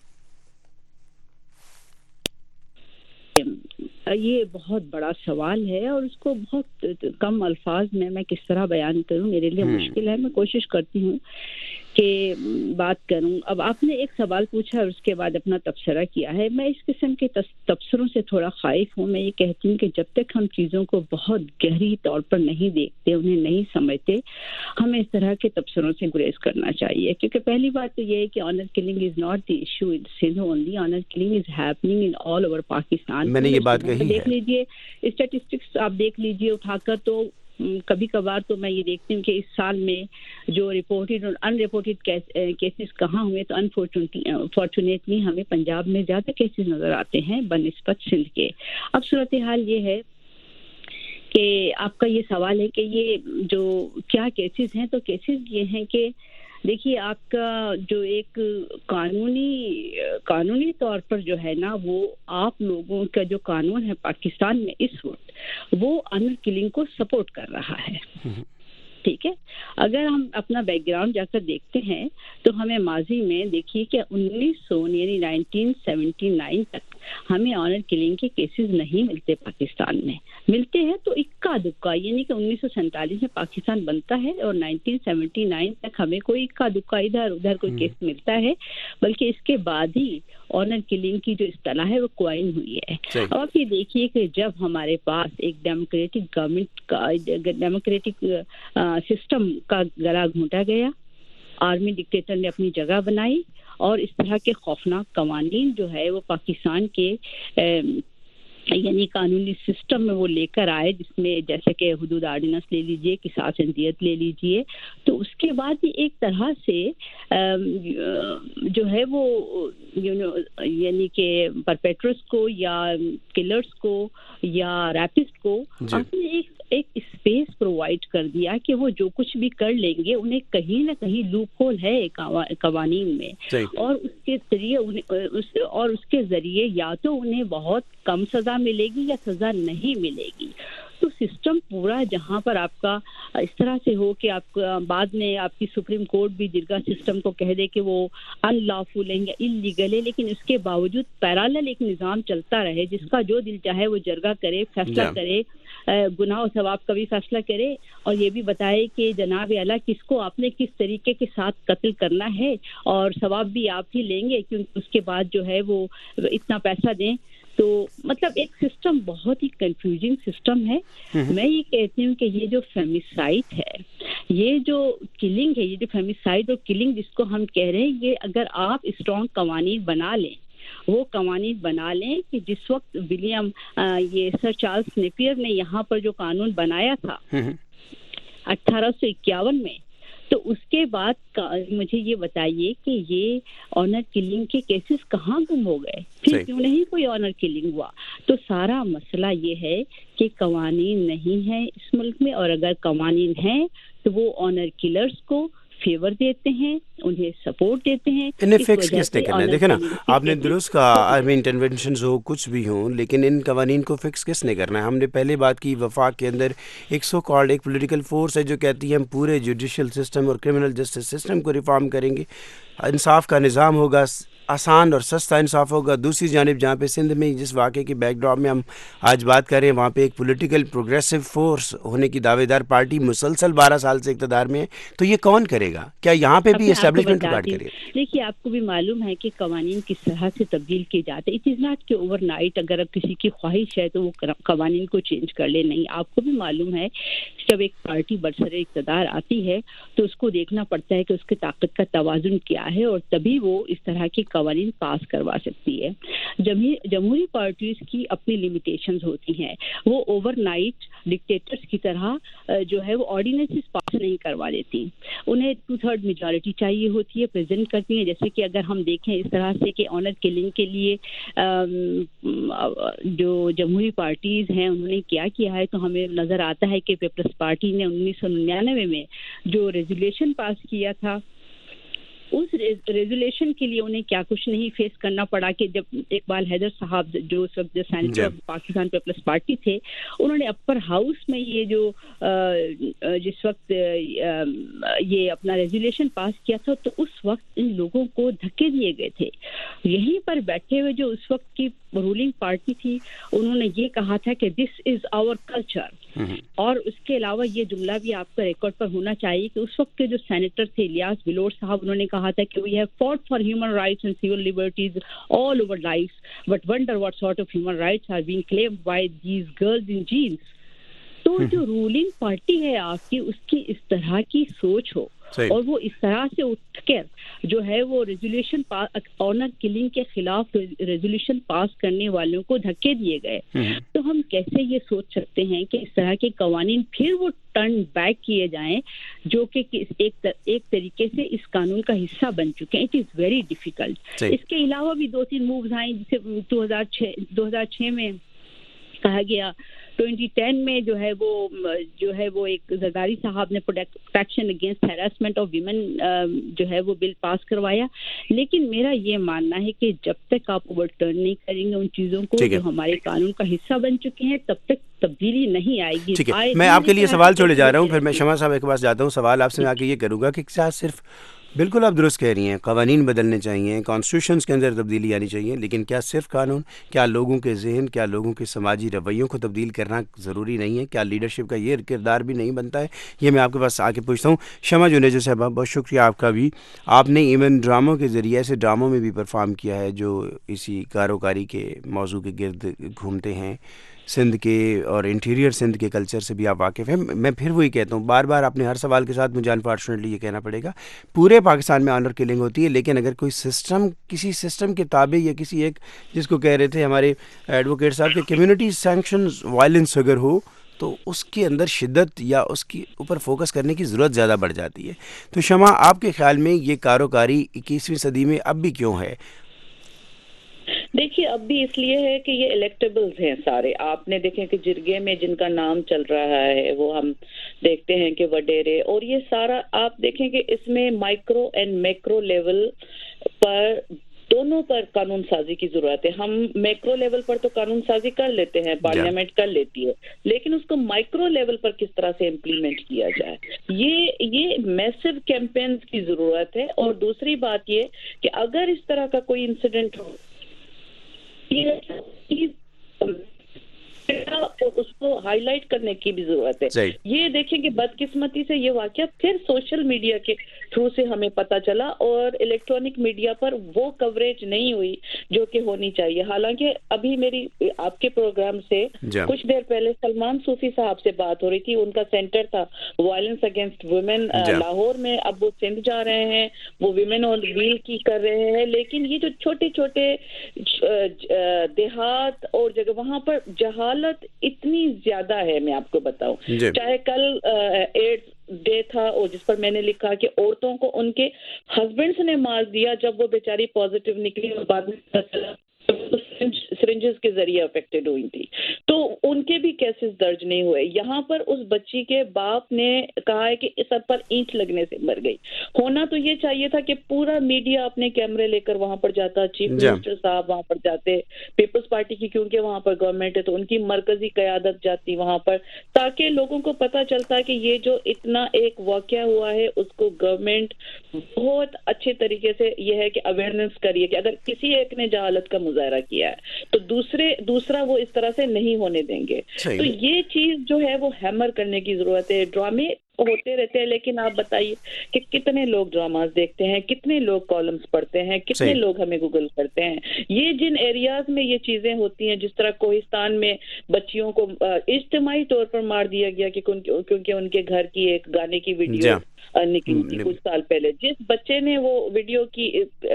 یہ بہت بڑا سوال ہے, اور اس کو بہت کم الفاظ میں کس طرح بیان کروں, میرے لیے مشکل ہے. میں کوشش کرتی ہوں کہ بات کروں. اب آپ نے ایک سوال پوچھا اور اس کے بعد اپنا تبصرہ کیا ہے. میں اس قسم کے تبصروں سے تھوڑا خائف ہوں. میں یہ کہتی ہوں کہ جب تک ہم چیزوں کو بہت گہری طور پر نہیں دیکھتے, انہیں نہیں سمجھتے, ہمیں اس طرح کے تبصروں سے گریز کرنا چاہیے. کیونکہ پہلی بات تو یہ ہے کہ honour killing is not the issue in Sindh only. Honour killing is happening in all over Pakistan. میں نے یہ بات کہی ہے. دیکھ لیجیے اسٹیٹسٹکس, آپ دیکھ لیجیے اٹھا کر, تو کبھی کبھار تو میں یہ دیکھتی ہوں کہ اس سال میں جو رپورٹڈ اور ان رپورٹڈ کیسز کہاں ہوئے, تو انفارچونیٹلی ہمیں پنجاب میں زیادہ کیسز نظر آتے ہیں بنسبت سندھ کے. اب صورتحال یہ ہے کہ آپ کا یہ سوال ہے کہ یہ جو کیا کیسز ہیں, تو کیسز یہ ہیں کہ دیکھیے آپ کا جو ایک قانونی طور پر جو ہے نا, وہ آپ لوگوں کا جو قانون ہے پاکستان میں اس وقت, وہ آنر کلنگ کو سپورٹ کر رہا ہے. ٹھیک ہے, اگر ہم اپنا بیک گراؤنڈ جا کر دیکھتے ہیں تو ہمیں ماضی میں دیکھیے کہ 1979 تک ہمیں آنر کلنگ کے کیسز نہیں ملتے پاکستان میں. ملتے ہیں تو اکا دکا, یعنی کہ 1947 میں پاکستان بنتا ہے اور 1979 تک ہمیں کوئی اکا دکا ادھر ادھر کوئی کیس ملتا ہے, بلکہ اس کے بعد ہی آنر کلنگ کی جو اصطلاح ہے وہ کوائن ہوئی ہے. اب آپ یہ دیکھیے کہ جب ہمارے پاس ایک ڈیموکریٹک گورنمنٹ کا ڈیموکریٹک سسٹم کا گلا گھونٹا گیا, آرمی ڈکٹیٹر نے اپنی جگہ بنائی اور اس طرح کے خوفناک قوانین جو ہے وہ پاکستان کے یعنی قانونی سسٹم میں وہ لے کر آئے, جس میں جیسے کہ حدود آرڈیننس لے لیجئے, قصاص اندیت لے لیجئے, تو اس کے بعد ایک طرح سے جو ہے وہ یعنی کہ پرپیٹرس کو یا کلرز کو یا ریپسٹ کو آپ نے ایک اسپیس پرووائڈ کر دیا کہ وہ جو کچھ بھی کر لیں گے انہیں کہیں نہ کہیں لوپ ہول ہے قوانین میں, اور اس کے ذریعے یا تو انہیں بہت کم سزا ملے گی یا سزا نہیں ملے گی. تو سسٹم پورا جہاں پر آپ کا اس طرح سے ہو کہ آپ بعد میں آپ کی سپریم کورٹ بھی جرگا سسٹم کو کہہ دے کہ وہ ان لافل ہے یا انلیگل ہے, لیکن اس کے باوجود پیرالل ایک نظام چلتا رہے جس کا جو دل چاہے وہ جرگا کرے, فیصلہ کرے, گناہ و ثواب کا بھی فیصلہ کرے, اور یہ بھی بتائے کہ جناب اعلیٰ کس کو آپ نے کس طریقے کے ساتھ قتل کرنا ہے اور ثواب بھی آپ ہی لیں گے, کیونکہ اس کے بعد جو ہے وہ اتنا پیسہ دیں. تو مطلب ایک سسٹم بہت ہی کنفیوزنگ سسٹم ہے. میں یہ کہتی ہوں کہ یہ جو فیمسائڈ ہے, یہ جو کلنگ ہے, یہ جو فیمسائڈ اور کلنگ جس کو ہم کہہ رہے ہیں, یہ اگر آپ اسٹرانگ قوانین بنا لیں, وہ قوانین بنا لیں کہ جس وقت یہ سر چارلس نیپیئر نے یہاں پر جو قانون بنایا تھا 1851 میں, تو اس کے بعد مجھے یہ بتائیے کہ یہ آنر کلنگ کے کیسز کہاں گم ہو گئے, پھر کیوں نہیں کوئی آنر کلنگ ہوا؟ تو سارا مسئلہ یہ ہے کہ قوانین نہیں ہیں اس ملک میں, اور اگر قوانین ہیں تو وہ آنر کلرز کو فیور دیتے ہیں, انہیں سپورٹ دیتے ہیں. انہیں فکس کس نے کرنا ہے؟ دیکھیں نا, آپ نے درست کہا, آرمی انٹرونشنز ہو کچھ بھی ہوں, لیکن ان قوانین کو فکس کس نے کرنا ہے؟ ہم نے پہلے بات کی, وفاق کے اندر ایک سو کالڈ ایک پولیٹیکل فورس ہے جو کہتی ہے ہم پورے جوڈیشل سسٹم اور کرمنل جسٹس سسٹم کو ریفارم کریں گے, انصاف کا نظام ہوگا, آسان اور سستا انصاف ہوگا. دوسری جانب جہاں پہ سندھ میں جس واقعے کی بیک ڈراپ میں ہم آج بات کر رہے ہیں, وہاں پہ ایک پولیٹیکل پروگریسو فورس ہونے کی دعوے دار پارٹی مسلسل 12 سال سے اقتدار میں ہے, تو یہ کون کرے گا؟ کیا یہاں پہ بھی اسٹیبلشمنٹ ریکارڈ کرے گا؟ دیکھیے, آپ کو بھی معلوم ہے کہ قوانین کس طرح سے تبدیل کیے جاتے ہیں. اٹ از ناٹ کہ اوور نائٹ اگر کسی کی خواہش ہے تو وہ قوانین کو چینج کر لے, نہیں. آپ کو بھی معلوم ہے جب ایک پارٹی برسر اقتدار آتی ہے تو اس کو دیکھنا پڑتا ہے کہ اس کی طاقت کا توازن کیا ہے, اور تبھی وہ اس طرح کی قوانین پاس کروا سکتی ہے. جمہوری پارٹیز کی اپنی لیمیٹیشنز ہوتی ہیں, وہ اوور نائٹ ڈکٹیٹرز کی طرح جو ہے وہ آرڈیننسز پاس نہیں کروا دیتی. انہیں 2/3 میجورٹی چاہیے ہوتی ہے, پریزنٹ کرتی ہیں. جیسے کہ اگر ہم دیکھیں اس طرح سے کہ آنر کلنگ کے لیے جو جمہوری پارٹیز ہیں انہوں نے کیا ہے, تو ہمیں نظر آتا ہے کہ پیپلز پارٹی نے 1999 میں جو ریزولیوشن پاس کیا تھا, اس ریزولیشن کے لیے انہیں کیا کچھ نہیں فیس کرنا پڑا کہ جب اقبال حیدر صاحب جو اس وقت سینیٹر پاکستان پیپلز پارٹی تھے, انہوں نے اپر ہاؤس میں یہ جو جس وقت یہ اپنا ریزولیشن پاس کیا تھا, تو اس وقت ان لوگوں کو دھکے دیے گئے تھے. یہیں پر بیٹھے ہوئے جو اس وقت کی رولنگ پارٹی تھی, انہوں نے یہ کہا تھا کہ دس از آور کلچر. اور اس کے علاوہ یہ جملہ بھی آپ کا ریکارڈ پر ہونا چاہیے کہ اس وقت کے جو سینیٹر تھے الیاس بلور صاحب, انہوں نے کہا تھا کہ we have fought for human rights and civil liberties all over life, but wonder what sort of human rights are being claimed by these girls in jeans. تو جو رولنگ پارٹی ہے آپ کی, اس کی اس طرح کی سوچ ہو اور وہ اس طرح سے اٹھ کر جو ہے وہ ریزولیوشن آنر کلنگ کے خلاف ریزولیوشن پاس کرنے والوں کو دھکے دیے گئے, تو ہم کیسے یہ سوچ سکتے ہیں کہ اس طرح کے قوانین پھر وہ ٹرن بیک کیے جائیں جو کہ ایک طریقے سے اس قانون کا حصہ بن چکے ہیں. It is very difficult. اس کے علاوہ بھی 2-3 مووز آئیں, جسے 2006 میں کہا گیا, 2010 میں جو ہے وہ ایک زرداری صاحب نے protection against harassment of women جو ہے وہ بل پاس کروایا. لیکن میرا یہ ماننا ہے کہ جب تک آپ اوور ٹرن نہیں کریں گے ان چیزوں کو جو ہمارے قانون کا حصہ بن چکے ہیں, تب تک تبدیلی نہیں آئے گی. ٹھیک ہے, میں آپ کے لیے سوال چھوڑے جا رہا ہوں, پھر میں شمع صاحب کے پاس جاتا ہوں. سوال آپ سے میں آ کے یہ کروں گا کہ کیا صرف بالکل آپ درست کہہ رہی ہیں، قوانین بدلنے چاہیے، کانسٹیٹیوشنز کے اندر تبدیلی آنی چاہیے، لیکن کیا صرف قانون؟ کیا لوگوں کے ذہن، کیا لوگوں کے سماجی رویوں کو تبدیل کرنا ضروری نہیں ہے؟ کیا لیڈرشپ کا یہ کردار بھی نہیں بنتا ہے؟ یہ میں آپ کے پاس آ کے پوچھتا ہوں. شمع جنیجو صاحبہ، بہت شکریہ آپ کا بھی. آپ نے ایون ڈراموں کے ذریعے ایسے ڈراموں میں بھی پرفارم کیا ہے جو اسی کاروکاری کے موضوع کے گرد گھومتے ہیں. سندھ کے اور انٹیریئر سندھ کے کلچر سے بھی آپ واقف ہیں. میں پھر وہی کہتا ہوں، بار بار اپنے ہر سوال کے ساتھ مجھے انفارچونیٹلی یہ کہنا پڑے گا، پورے پاکستان میں آنر کلنگ ہوتی ہے، لیکن اگر کوئی سسٹم کسی سسٹم کے تابع یا کسی ایک، جس کو کہہ رہے تھے ہمارے ایڈوکیٹ صاحب کہ کمیونٹی سینکشنز وائلنس اگر ہو تو اس کے اندر شدت یا اس کی اوپر فوکس کرنے کی ضرورت زیادہ بڑھ جاتی ہے. تو شمع، آپ کے خیال میں یہ کاروکاری 21ویں صدی میں اب بھی کیوں ہے؟ دیکھیے، اب بھی اس لیے ہے کہ یہ الیکٹیبلز ہیں سارے. آپ نے دیکھیں کہ جرگے میں جن کا نام چل رہا ہے وہ ہم دیکھتے ہیں کہ وڈیرے، اور یہ سارا آپ دیکھیں کہ اس میں مائکرو اینڈ میکرو لیول پر دونوں پر قانون سازی کی ضرورت ہے. ہم میکرو لیول پر تو قانون سازی کر لیتے ہیں، پارلیمنٹ کر لیتی ہے، لیکن اس کو مائکرو لیول پر کس طرح سے امپلیمنٹ کیا جائے، یہ میسو کیمپینز کی ضرورت ہے. اور دوسری بات یہ کہ اگر اس طرح کا کوئی انسیڈنٹ ہو، اس کو ہائی لائٹ کرنے کی بھی ضرورت ہے. یہ دیکھیں کہ بدقسمتی سے یہ واقعہ پھر سوشل میڈیا کے تھرو سے ہمیں پتہ چلا، اور الیکٹرانک میڈیا پر وہ کوریج نہیں ہوئی جو کہ ہونی چاہیے. حالانکہ ابھی میری آپ کے پروگرام سے کچھ دیر پہلے سلمان صوفی صاحب سے بات ہو رہی تھی. ان کا سینٹر تھا وائلنس اگینسٹ ویمن لاہور میں. اب وہ سندھ جا رہے ہیں، وہ ویمن آن ویل کی کر رہے ہیں. لیکن یہ جو چھوٹے چھوٹے دیہات اور جگہ، وہاں پر جہالت اتنی زیادہ ہے. میں آپ کو بتاؤں، چاہے کل ایڈز ڈے تھا اور جس پر میں نے لکھا کہ عورتوں کو ان کے ہسبینڈس نے مار دیا جب وہ بیچاری پازیٹیو نکلی، اور بعد میں سرنجز کے ذریعے افیکٹڈ ہوئی تھی، تو ان کے بھی کیسز درج نہیں ہوئے. یہاں پر اس بچی کے باپ نے کہا ہے کہ سر پر اینٹ لگنے سے مر گئی. ہونا تو یہ چاہیے تھا کہ پورا میڈیا اپنے کیمرے لے کر وہاں پر جاتا، چیف منسٹر صاحب وہاں پر جاتے، پیپلز پارٹی کی کیونکہ وہاں پر گورنمنٹ ہے تو ان کی مرکزی قیادت جاتی وہاں پر، تاکہ لوگوں کو پتہ چلتا کہ یہ جو اتنا ایک واقعہ ہوا ہے اس کو گورنمنٹ بہت اچھے طریقے سے یہ ہے کہ اویئرنیس کریے کہ اگر کسی ایک نے جہالت کا مظاہرہ کیا ہے تو دوسرا وہ اس طرح سے نہیں ہونے دیں گے. تو یہ چیز جو ہے وہ ہیمر کرنے کی ضرورت ہے. ڈرامے ہوتے رہتے ہیں، لیکن آپ بتائیے کہ کتنے لوگ ڈراماز دیکھتے ہیں، کتنے لوگ کالمز پڑھتے ہیں، کتنے لوگ ہمیں گوگل کرتے ہیں. یہ جن ایریاز میں یہ چیزیں ہوتی ہیں، جس طرح کوہستان میں بچیوں کو اجتماعی طور پر مار دیا گیا کہ کیونکہ ان کے گھر کی ایک گانے کی ویڈیو نکلی تھی کچھ سال پہلے، جس بچے نے وہ ویڈیو کی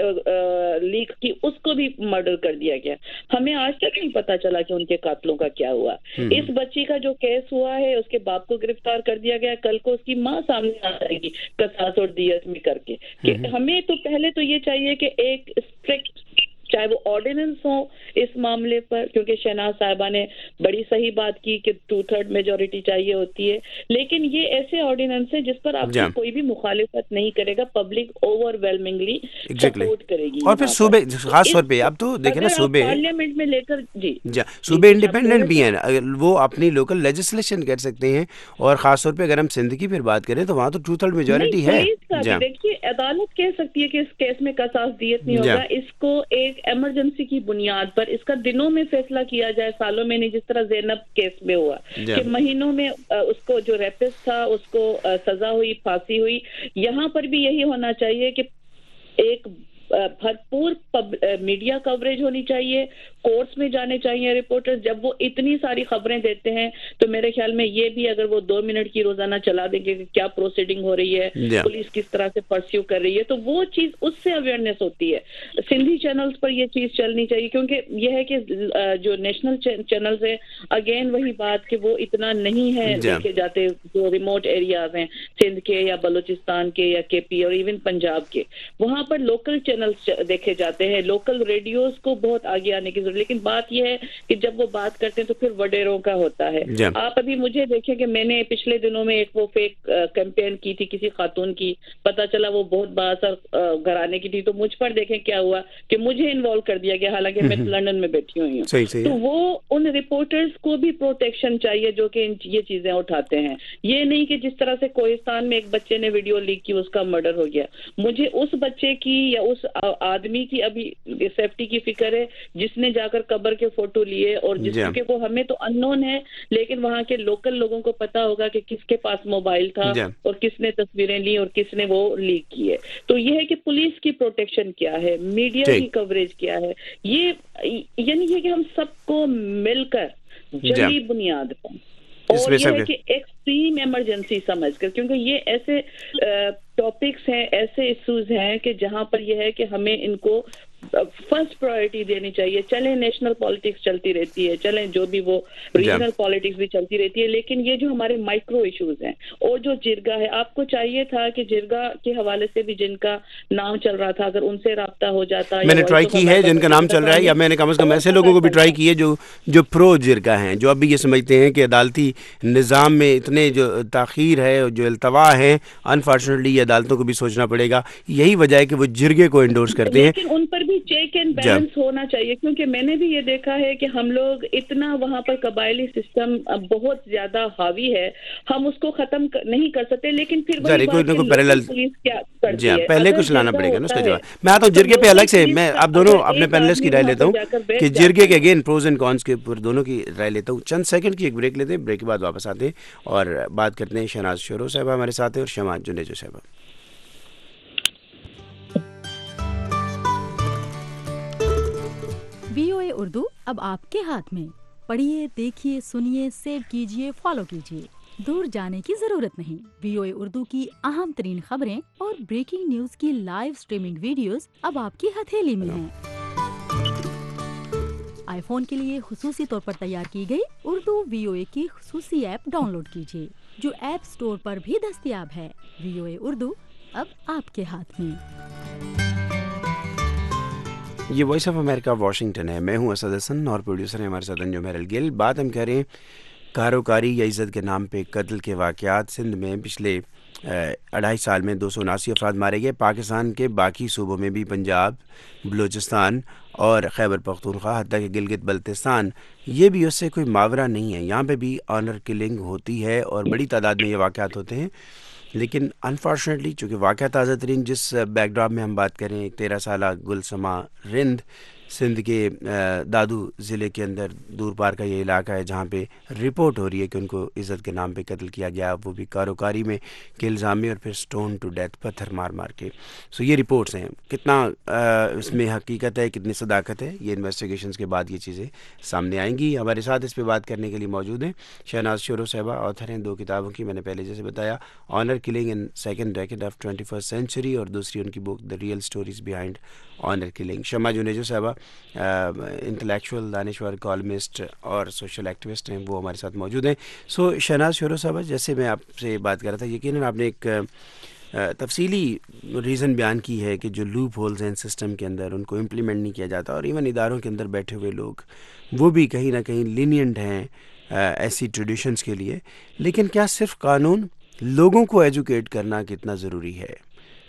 لیک کی اس کو بھی مرڈر کر دیا گیا. ہمیں آج تک نہیں پتا چلا کہ ان کے قاتلوں کا کیا ہوا. اس بچی کا جو کیس ہوا ہے، اس کے باپ کو گرفتار کر دیا گیا، کل کو اس کی ماں سامنے آ جائے گی قصاص اور دیت میں کر کے. کہ ہمیں تو پہلے تو یہ چاہیے کہ ایک اسٹرکٹ، چاہے وہ آرڈیننس ہو اس معاملے پر، کیونکہ شہناز صاحبہ نے بڑی صحیح بات کی کہ 2/3 میجورٹی چاہیے ہوتی ہے، لیکن یہ ایسے آرڈیننس ہے جس پر آپ کی کوئی بھی مخالفت نہیں کرے گا، پبلک اوور ویلمنگلی سپورٹ کرے گی. اور پھر صوبے خاص طور پہ اب تو دیکھیں نا، صوبے پارلیمنٹ میں لے کر صوبے انڈیپینڈنٹ بھی ہیں، وہ اپنی لوکل لیجسلیشن کر سکتے ہیں. اور خاص طور پہ اگر ہم سندھ کی پھر بات کریں تو وہاں تو 2/3 میجورٹی ہے. دیکھیے، عدالت کہہ سکتی ہے کہ اس کیس میں قصاص دیت نہیں ہوگا، اس کو ایک ایمرجنسی کی بنیاد پر اس کا دنوں میں فیصلہ کیا جائے، سالوں میں نہیں، جس طرح زینب کیس میں ہوا کہ مہینوں میں اس کو جو ریپسٹ تھا اس کو سزا ہوئی، پھانسی ہوئی. یہاں پر بھی یہی ہونا چاہیے کہ ایک بھرپور میڈیا کوریج ہونی چاہیے، کورٹس میں جانے چاہیے رپورٹرز. جب وہ اتنی ساری خبریں دیتے ہیں تو میرے خیال میں یہ بھی اگر وہ 2 منٹ کی روزانہ چلا دیں گے کہ کیا پروسیڈنگ ہو رہی ہے، پولیس کس طرح سے پرسیو کر رہی ہے، تو وہ چیز اس سے اویئرنیس ہوتی ہے. سندھی چینلز پر یہ چیز چلنی چاہیے، کیونکہ یہ ہے کہ جو نیشنل چینلز ہیں، اگین وہی بات کہ وہ اتنا نہیں ہے دیکھے جاتے. جو ریموٹ ایریاز ہیں سندھ کے یا بلوچستان کے یا کے پی اور ایون پنجاب کے، وہاں پر لوکل چینلز دیکھے جاتے ہیں, لوکل ریڈیوز کو بہت آگے آنے کی ضرورت. لیکن بات یہ ہے کہ جب وہ بات کرتے ہیں تو پھر وڈیروں کا ہوتا ہے. آپ ابھی مجھے دیکھیں کہ میں نے پچھلے دنوں میں ایک وہ فیک کیمپین کی تھی کسی خاتون کی, پتہ چلا وہ بہت بااثر گھرانے کی تھی, تو مجھ پر دیکھیں کیا ہوا کہ مجھے انوالو کر دیا گیا, حالانکہ میں لندن میں بیٹھی ہوئی ہوں. تو وہ ان رپورٹرز کو بھی پروٹیکشن چاہیے جو کہ یہ چیزیں اٹھاتے ہیں. یہ نہیں کہ جس طرح سے کوہستان میں ایک بچے نے ویڈیو لیک کی, اس کا مرڈر ہو گیا, مجھے اس بچے کی یا اس آدمی کی ابھی سیفٹی کی فکر ہے جس نے جا کر قبر کے فوٹو لیے, اور جس کے وہ ہمیں تو اننون ہے, لیکن وہاں کے لوکل لوگوں کو پتا ہوگا کہ کس کے پاس موبائل تھا اور کس نے تصویریں لی اور کس نے وہ لیک کی ہے. تو یہ ہے کہ پولیس کی پروٹیکشن کیا ہے, میڈیا کی کوریج کیا ہے, یہ یعنی یہ کہ ہم سب کو مل کر جنگی بنیاد پر, اور یہ ہے کہ ایکسٹریم ایمرجنسی سمجھ کر, کیونکہ یہ ایسے ٹاپکس ہیں, ایسے ایشوز ہیں کہ جہاں پر یہ ہے کہ ہمیں ان کو فرسٹ پرائرٹی دینی چاہیے. چلیں نیشنل پالیٹکس چلتی رہتی ہے, چلیں جو بھی وہ ریجنل پالیٹکس بھی چلتی رہتی ہے, لیکن یہ جو ہمارے مائکرو ایشوز ہیں, اور جو جرگا ہے, آپ کو چاہیے تھا کہ جرگا کے حوالے سے بھی جن کا نام چل رہا تھا اگر ان سے رابطہ ہو جاتا. میں نے ٹرائی کی ہے جن کا نام چل رہا ہے, یا میں نے کم از کم ایسے لوگوں کو بھی ٹرائی کی ہے جو پرو جرگا ہیں, جو اب بھی یہ سمجھتے ہیں کہ عدالتی نظام میں اتنے جو تاخیر ہے, جو التوا ہے, انفارچونیٹلی یہ عدالتوں کو بھی سوچنا پڑے گا. یہی وجہ ہے کہ وہ جرگے کو انڈورس کرتے ہیں, لیکن ان پر بھی چیک اینڈ بیلنس ہونا چاہیے, کیونکہ میں نے بھی یہ دیکھا ہے کہ ہم لوگ اتنا وہاں پر قبائلی سسٹم بہت زیادہ حاوی ہے, ہم اس کو ختم نہیں کر سکتے. لیکن پھر پولیس کیا کرتی ہے, پہلے کچھ لانا پڑے گا نا اس کا جواب. میں آتا ہوں جرگے پہ الگ سے, میں آپ دونوں اپنے پینلسٹ کی رائے لیتا ہوں کہ جرگے کے اگین پروز اینڈ کونس کے اوپر دونوں کی رائے لیتا ہوں. چند سیکنڈ کی ایک بریک لیتے ہیں, بریک کے بعد واپس آتے ہیں اور بات کرتے ہیں. شہناز شورو صاحبہ ہمارے ساتھ ہیں اور شمع جنیجو صاحبہ. VOA اردو اب آپ کے ہاتھ میں. پڑھیے, دیکھیے, سنیے, سیو کیجیے, فالو کیجیے. دور جانے کی ضرورت نہیں. VOA اردو کی اہم ترین خبریں اور بریکنگ نیوز کی لائیو سٹریمنگ ویڈیوز اب آپ کی ہتھیلی میں ہیں. آئی فون کے لیے خصوصی طور پر تیار کی گئی اردو VOA کی خصوصی ایپ ڈاؤن لوڈ کیجیے, جو ایپ سٹور پر بھی دستیاب ہے. VOA اردو اب آپ کے ہاتھ میں. یہ وائس آف امریکہ واشنگٹن ہے. میں ہوں اسد حسن اور پروڈیوسر ہیں ہمارے ساتھ انجم میرل گل. بات ہم کہہ رہے ہیں کاروکاری یا عزت کے نام پہ قتل کے واقعات. سندھ میں پچھلے 2.5 سال میں 279 افراد مارے گئے. پاکستان کے باقی صوبوں میں بھی, پنجاب, بلوچستان اور خیبر پختونخوا, حتیٰ کہ گلگت بلتستان, یہ بھی اس سے کوئی ماورا نہیں ہے. یہاں پہ بھی آنر کلنگ ہوتی ہے اور بڑی تعداد میں یہ واقعات ہوتے ہیں. لیکن انفارچونیٹلی چونکہ واقعہ تازہ ترین جس بیک ڈراپ میں ہم بات کریں, ایک 13 سالہ گلسما رند, سندھ کے دادو ضلع کے اندر دور پار کا یہ علاقہ ہے جہاں پہ رپورٹ ہو رہی ہے کہ ان کو عزت کے نام پہ قتل کیا گیا, وہ بھی کاروکاری میں کے الزام میں, اور پھر سٹون ٹو ڈیتھ, پتھر مار مار کے. سو یہ رپورٹس ہیں, کتنا اس میں حقیقت ہے, کتنی صداقت ہے, یہ انویسٹیگیشنز کے بعد یہ چیزیں سامنے آئیں گی. ہمارے ساتھ اس پہ بات کرنے کے لیے موجود ہیں شہناز شورو صاحبہ, آتھر ہیں 2 کتابوں کی. میں نے پہلے جیسے بتایا honour killing in second decade of 21st century, اور دوسری ان کی book the real stories behind honour killing. Shama Junejo صاحبہ انٹلیکچوئل, دانشور, کالمسٹ اور سوشل ایکٹیوسٹ ہیں, وہ ہمارے ساتھ موجود ہیں. سو شہناز شورو صاحبہ, جیسے میں آپ سے بات کر رہا تھا, یقیناً آپ نے ایک تفصیلی ریزن بیان کی ہے کہ جو لوپ ہولز ہیں سسٹم کے اندر ان کو امپلیمنٹ نہیں کیا جاتا, اور ایون اداروں کے اندر بیٹھے ہوئے لوگ وہ بھی کہیں نہ کہیں لینینٹ ہیں ایسی ٹریڈیشنز کے لیے. لیکن کیا صرف قانون, لوگوں کو ایجوکیٹ کرنا کتنا ضروری ہے؟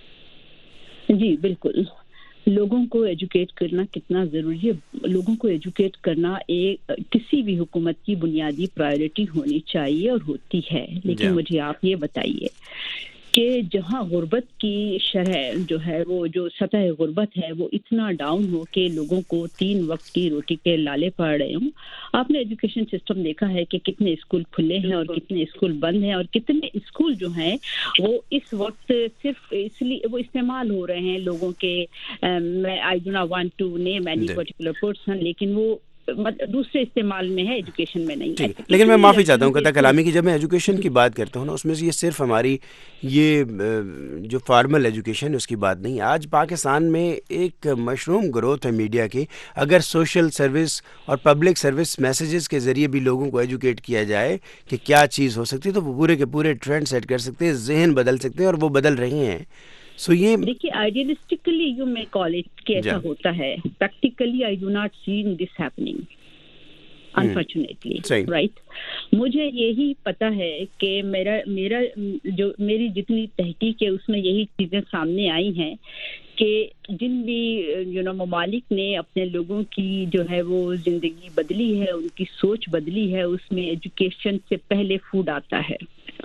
جی بالکل, لوگوں کو ایجوکیٹ کرنا کتنا ضروری ہے. لوگوں کو ایجوکیٹ کرنا ایک کسی بھی حکومت کی بنیادی پرائیورٹی ہونی چاہیے اور ہوتی ہے. لیکن مجھے آپ یہ بتائیے کہ جہاں غربت کی شرح جو ہے, وہ جو سطح غربت ہے وہ اتنا ڈاؤن ہو کہ لوگوں کو 3 وقت کی روٹی کے لالے پڑ رہے ہوں. آپ نے ایجوکیشن سسٹم دیکھا ہے کہ کتنے اسکول کھلے ہیں اور کتنے اسکول بند ہیں, اور کتنے اسکول جو ہیں وہ اس وقت صرف اس لیے وہ استعمال ہو رہے ہیں لوگوں کے, میں I do not want to name any particular person, لیکن وہ دوسرے استعمال میں ہے, ایجوکیشن میں نہیں. لیکن میں معافی چاہتا ہوں قطع کلامی کی, جب میں ایجوکیشن کی بات کرتا ہوں نا, اس میں سے یہ صرف ہماری یہ جو فارمل ایجوکیشن اس کی بات نہیں. آج پاکستان میں ایک مشروم گروتھ ہے میڈیا کی. اگر سوشل سروس اور پبلک سروس میسیجز کے ذریعے بھی لوگوں کو ایجوکیٹ کیا جائے کہ کیا چیز ہو سکتی ہے, تو وہ پورے کے پورے ٹرینڈ سیٹ کر سکتے ہیں, ذہن بدل سکتے ہیں, اور وہ بدل رہے ہیں. سو یہ دیکھیے آئیڈیلسٹکلی یو میں کال اٹ کہ ایسا ہوتا ہے, practically I do not see this happening unfortunately, right. مجھے یہی پتا ہے کہ میری جتنی تحقیق ہے اس میں یہی چیزیں سامنے آئی ہیں کہ جن بھی ممالک نے اپنے لوگوں کی جو ہے وہ زندگی بدلی ہے, ان کی سوچ بدلی ہے, اس میں ایجوکیشن سے پہلے فوڈ آتا ہے.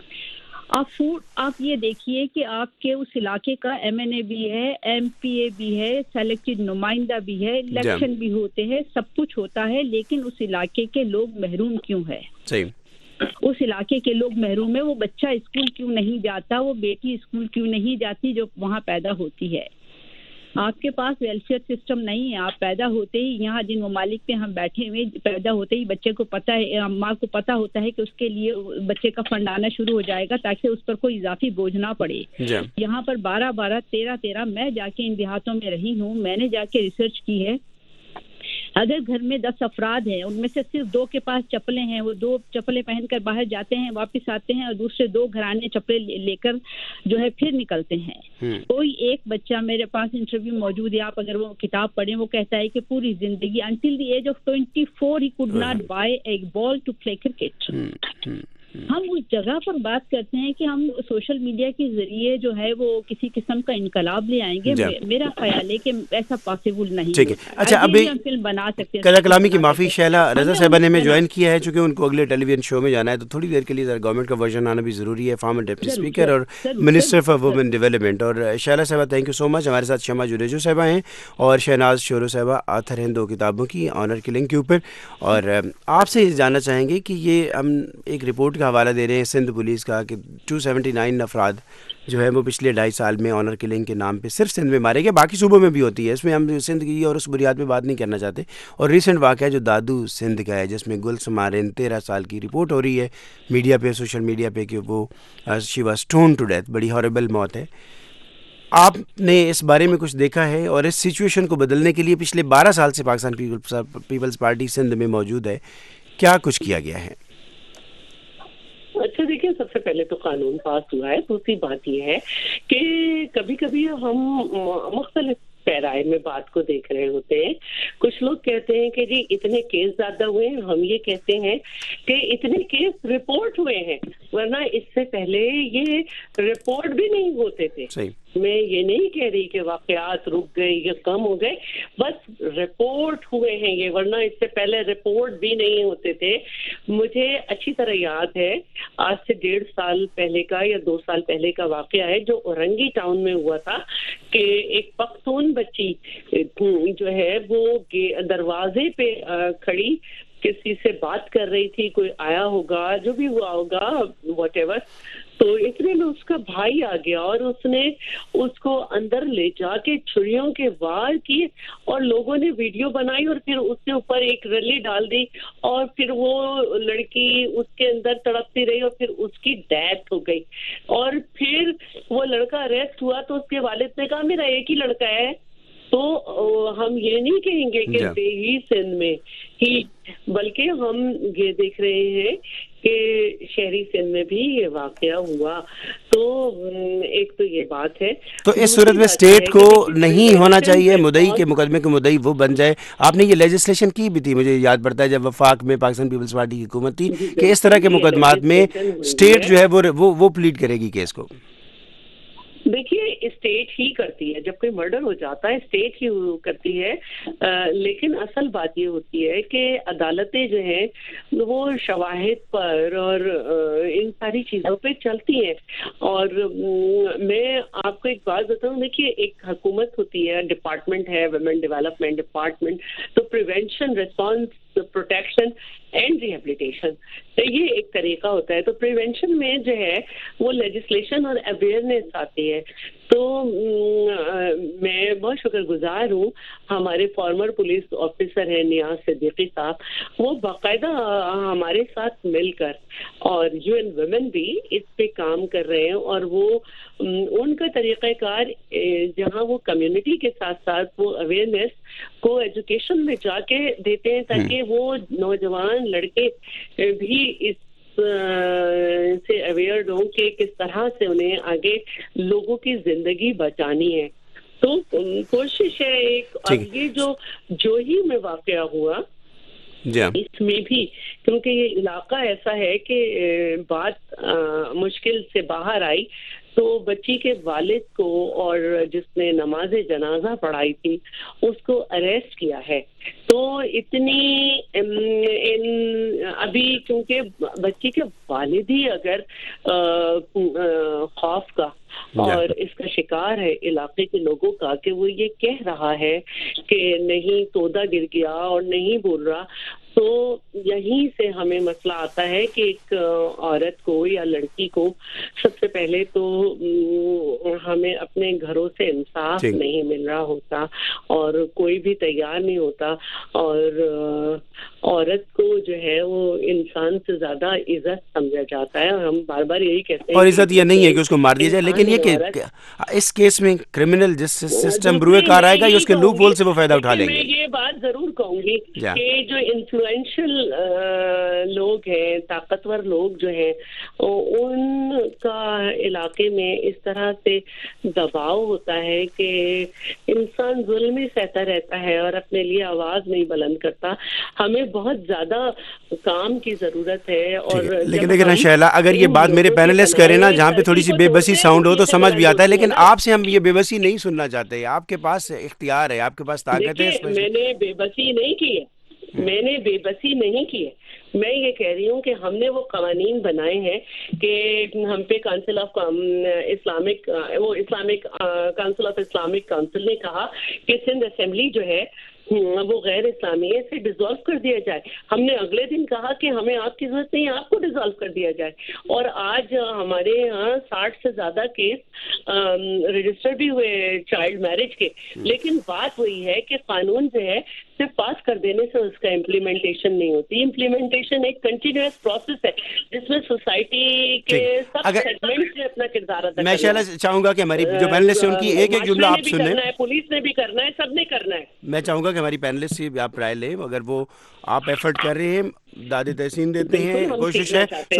آپ یہ دیکھیے کہ آپ کے اس علاقے کا ایم این اے بھی ہے, ایم پی اے بھی ہے, سلیکٹڈ نمائندہ بھی ہے, الیکشن بھی ہوتے ہیں, سب کچھ ہوتا ہے, لیکن اس علاقے کے لوگ محروم کیوں ہے؟ اس علاقے کے لوگ محروم ہے. وہ بچہ اسکول کیوں نہیں جاتا, وہ بیٹی اسکول کیوں نہیں جاتی جو وہاں پیدا ہوتی ہے؟ آپ کے پاس ویلفیئر سسٹم نہیں ہے. آپ پیدا ہوتے ہی یہاں جن ممالک پہ ہم بیٹھے ہوئے, پیدا ہوتے ہی بچے کو پتہ ہے, ماں کو پتہ ہوتا ہے کہ اس کے لیے بچے کا فنڈ آنا شروع ہو جائے گا تاکہ اس پر کوئی اضافی بوجھ نہ پڑے. یہاں پر 12 13 میں جا کے ان دیہاتوں میں رہی ہوں, میں نے جا کے ریسرچ کی ہے. اگر گھر میں 10 افراد ہیں, ان میں سے صرف 2 کے پاس چپلیں ہیں, وہ 2 چپلیں پہن کر باہر جاتے ہیں, واپس آتے ہیں, اور دوسرے 2 گھرانے چپلیں لے کر جو ہے پھر نکلتے ہیں. کوئی ایک بچہ میرے پاس انٹرویو موجود ہے, آپ اگر وہ کتاب پڑھیں, وہ کہتا ہے کہ پوری زندگی until the age of 24 he could not buy a ball to play cricket. ہم اس جگہ پر بات کرتے ہیں کہ ہم سوشل میڈیا کے ذریعے جو ہے وہ کسی قسم کا انقلاب لے آئیں گے. میرا خیال ہے کہ ایسا پاسبل نہیں ہے. اچھا, ابھی فلم بنا سکتے ہیں. قضا کلامی کی معافی, شیلا رضا صاحبہ نے ہمیں جوائن کیا ہے, چونکہ ان کو اگلے ٹیلی ویژن شو میں جانا ہے, تو تھوڑی دیر کے لیے گورنمنٹ کا ورژن آنا بھی ضروری ہے. فارمر ڈپٹی اسپیکر اور منسٹر فار وومن ڈیولپمنٹ. اور شیلا صاحبہ تھینک یو سو مچ. ہمارے ساتھ شمع جوریجو صاحبہ ہیں اور شہناز شورو صاحبہ, آتھر ہیں 2 کتابوں کی, آنر کلنگ کے اوپر. اور آپ سے جاننا چاہیں گے کہ یہ ہم ایک رپورٹ کا حوالہ دے رہے ہیں سندھ پولیس کا کہ 279 افراد جو ہے وہ پچھلے 2.5 سال میں آنر کلنگ کے نام پہ صرف سندھ میں مارے گئے. باقی صوبوں میں بھی ہوتی ہے, اس میں ہم سندھ کی اور اس بنیاد پہ بات نہیں کرنا چاہتے. اور ریسنٹ واقعہ جو دادو سندھ کا ہے, جس میں گل سمارن 13 سال کی رپورٹ ہو رہی ہے میڈیا پہ, سوشل میڈیا پہ, کہ وہ she was stone to death. بڑی ہارریبل موت ہے. آپ نے اس بارے میں کچھ دیکھا ہے, اور اس سچویشن کو بدلنے کے لیے پچھلے 12 سال سے پاکستان پیپلز پارٹی سندھ میں موجود ہے, کیا کچھ کیا گیا ہے؟ اچھا دیکھیں, سب سے پہلے تو قانون پاس ہوا ہے. دوسری بات یہ ہے کہ کبھی کبھی ہم مختلف پیرائے میں بات کو دیکھ رہے ہوتے ہیں. کچھ لوگ کہتے ہیں کہ جی اتنے کیس زیادہ ہوئے ہیں, ہم یہ کہتے ہیں کہ اتنے کیس رپورٹ ہوئے ہیں, ورنہ اس سے پہلے یہ رپورٹ بھی نہیں ہوتے تھے. میں یہ نہیں کہہ رہی کہ واقعات رک گئے یا کم ہو گئے, بس رپورٹ ہوئے ہیں یہ, ورنہ اس سے پہلے رپورٹ بھی نہیں ہوتے تھے. مجھے اچھی طرح یاد ہے, آج سے 1.5 سال پہلے کا یا 2 سال پہلے کا واقعہ ہے جو اورنگی ٹاؤن میں ہوا تھا, کہ ایک پختون بچی جو ہے وہ دروازے پہ کھڑی کسی سے بات کر رہی تھی, کوئی آیا ہوگا, جو بھی ہوا ہوگا, واٹ ایور. تو اتنے میں اس کا بھائی آ گیا اور اس نے اس کو اندر لے جا کے چھریوں کے وار کیے, اور لوگوں نے ویڈیو بنائی, اور پھر اس کے اوپر ایک رلی ڈال دی, اور پھر وہ لڑکی اس کے اندر تڑپتی رہی, اور پھر اس کی ڈیتھ ہو گئی. اور پھر وہ لڑکا اریسٹ ہوا تو اس کے والد نے کہا میرا ایک ہی لڑکا ہے. تو ہم یہ نہیں کہیں گے کہ دیہی سندھ میں ہی, بلکہ ہم یہ دیکھ رہے ہیں کہ شہری سندھ میں بھی یہ واقعہ ہوا. تو ایک تو یہ بات ہے. تو اس صورت میں اسٹیٹ کو نہیں ہونا چاہیے مدعی کے مقدمے کے مدعی وہ بن جائے. آپ نے یہ لیجسلیشن کی بھی تھی, مجھے یاد پڑتا ہے جب وفاق میں پاکستان پیپلز پارٹی کی حکومت تھی, کہ اس طرح کے مقدمات میں اسٹیٹ جو ہے وہ پلیڈ کرے گی کیس کو. دیکھیے اسٹیٹ ہی کرتی ہے, جب کوئی مرڈر ہو جاتا ہے اسٹیٹ ہی کرتی ہے, لیکن اصل بات یہ ہوتی ہے کہ عدالتیں جو ہیں وہ شواہد پر اور ان ساری چیزوں پہ چلتی ہیں. اور میں آپ کو ایک بات بتاؤں, دیکھیے ایک حکومت ہوتی ہے, ڈپارٹمنٹ ہے ویمن ڈیولپمنٹ ڈپارٹمنٹ, تو prevention, response, protection and rehabilitation, یہ ایک طریقہ ہوتا ہے. تو پریونشن میں جو ہے وہ لیجسلیشن اور اویئرنیس آتی ہے. تو میں بہت شکر گزار ہوں, ہمارے فارمر پولیس آفیسر ہیں نیاز صدیقی صاحب, وہ باقاعدہ ہمارے ساتھ مل کر, اور یو این ویمن بھی اس پہ کام کر رہے ہیں, اور وہ ان کا طریقہ کار جہاں وہ کمیونٹی کے ساتھ ساتھ وہ اویئرنیس کو ایجوکیشن میں جا کے دیتے ہیں, تاکہ وہ نوجوان لڑکے بھی اس سے اویئر ہوں کہ کس طرح سے انہیں آگے لوگوں کی زندگی بچانی ہے. تو کوشش ہے ایک. اب یہ جو ہی میں واقعہ ہوا اس میں بھی کیونکہ یہ علاقہ ایسا ہے کہ بات مشکل سے باہر آئی تو بچی کے والد کو اور جس نے نماز جنازہ پڑھائی تھی اس کو اریسٹ کیا ہے. تو اتنی ابھی کیونکہ بچی کے والد ہی اگر خوف کا اور اس کا شکار ہے علاقے کے لوگوں کا کہ وہ یہ کہہ رہا ہے کہ نہیں تودا گر گیا اور نہیں بول رہا, تو یہیں سے ہمیں مسئلہ آتا ہے کہ ایک عورت کو یا لڑکی کو سب سے پہلے تو ہمیں اپنے گھروں سے انصاف نہیں مل رہا ہوتا اور کوئی بھی تیار نہیں ہوتا, اور عورت کو جو ہے وہ انسان سے زیادہ عزت سمجھا جاتا ہے, اور ہم بار بار یہی کہتے ہیں. اور عزت یہ نہیں ہے کہ اس کو مار دیا جائے, لیکن یہ کہ اس کیس میں کرمنل جسٹس سسٹم بروئے کار آئے گا, اس کے لوپ ہول سے وہ فائدہ اٹھا لیں گے. میں یہ بات ضرور کہوں گی کہ جو انفلوئنشل لوگ ہیں, طاقتور لوگ جو ہیں, ان کا علاقے میں اس طرح سے دباؤ ہوتا ہے کہ انسان ظلم ہی سہتا رہتا ہے اور اپنے لیے آواز نہیں بلند کرتا. ہمیں بہت زیادہ کام کی ضرورت ہے. اور لیکن شیلا, اگر یہ بات میرے پینلسٹ کریں نا جہاں پہ تھوڑی سی بے بسی ساؤنڈ ہو تو سمجھ بھی آتا ہے, لیکن آپ سے ہم یہ بے بسی نہیں سننا چاہتے. آپ کے پاس اختیار ہے, آپ کے پاس طاقت ہے. میں نے بے بسی نہیں کی ہے, میں نے بے بسی نہیں کی ہے. میں یہ کہہ رہی ہوں کہ ہم نے وہ قوانین بنائے ہیں کہ ہم پہ council of Islamic council of Islamic council نے کہا کہ سندھ اسمبلی جو ہے وہ غیر اسلامی ہے, اسے ڈیزالو کر دیا جائے. ہم نے اگلے دن کہا کہ ہمیں آپ کی ضرورت نہیں, آپ کو ڈیزالو کر دیا جائے. اور آج ہمارے یہاں 60 سے زیادہ کیس رجسٹر بھی ہوئے چائلڈ میرج کے. لیکن بات وہی ہے کہ قانون جو ہے صرف پاس کر دینے سے اس کا امپلیمنٹیشن نہیں ہوتی. امپلیمنٹیشن ایک کنٹینیوس پروسیس ہے جس میں سوسائٹی کے سب سیگمنٹس نے اپنا کردار ادا کرنا ہے. میں چاہوں گا کہ ہماری جو پینلسٹ ہیں ان کی ایک ایک جملہ آپ سنیں. پولیس نے بھی کرنا ہے, سب نے کرنا ہے. میں چاہوں گا کہ ہماری پینلسٹ سے آپ رائے لیں. اگر وہ آپ ایفرٹ کر رہے ہیں, داد تحسین دیتے ہیں, کوشش ہے, تو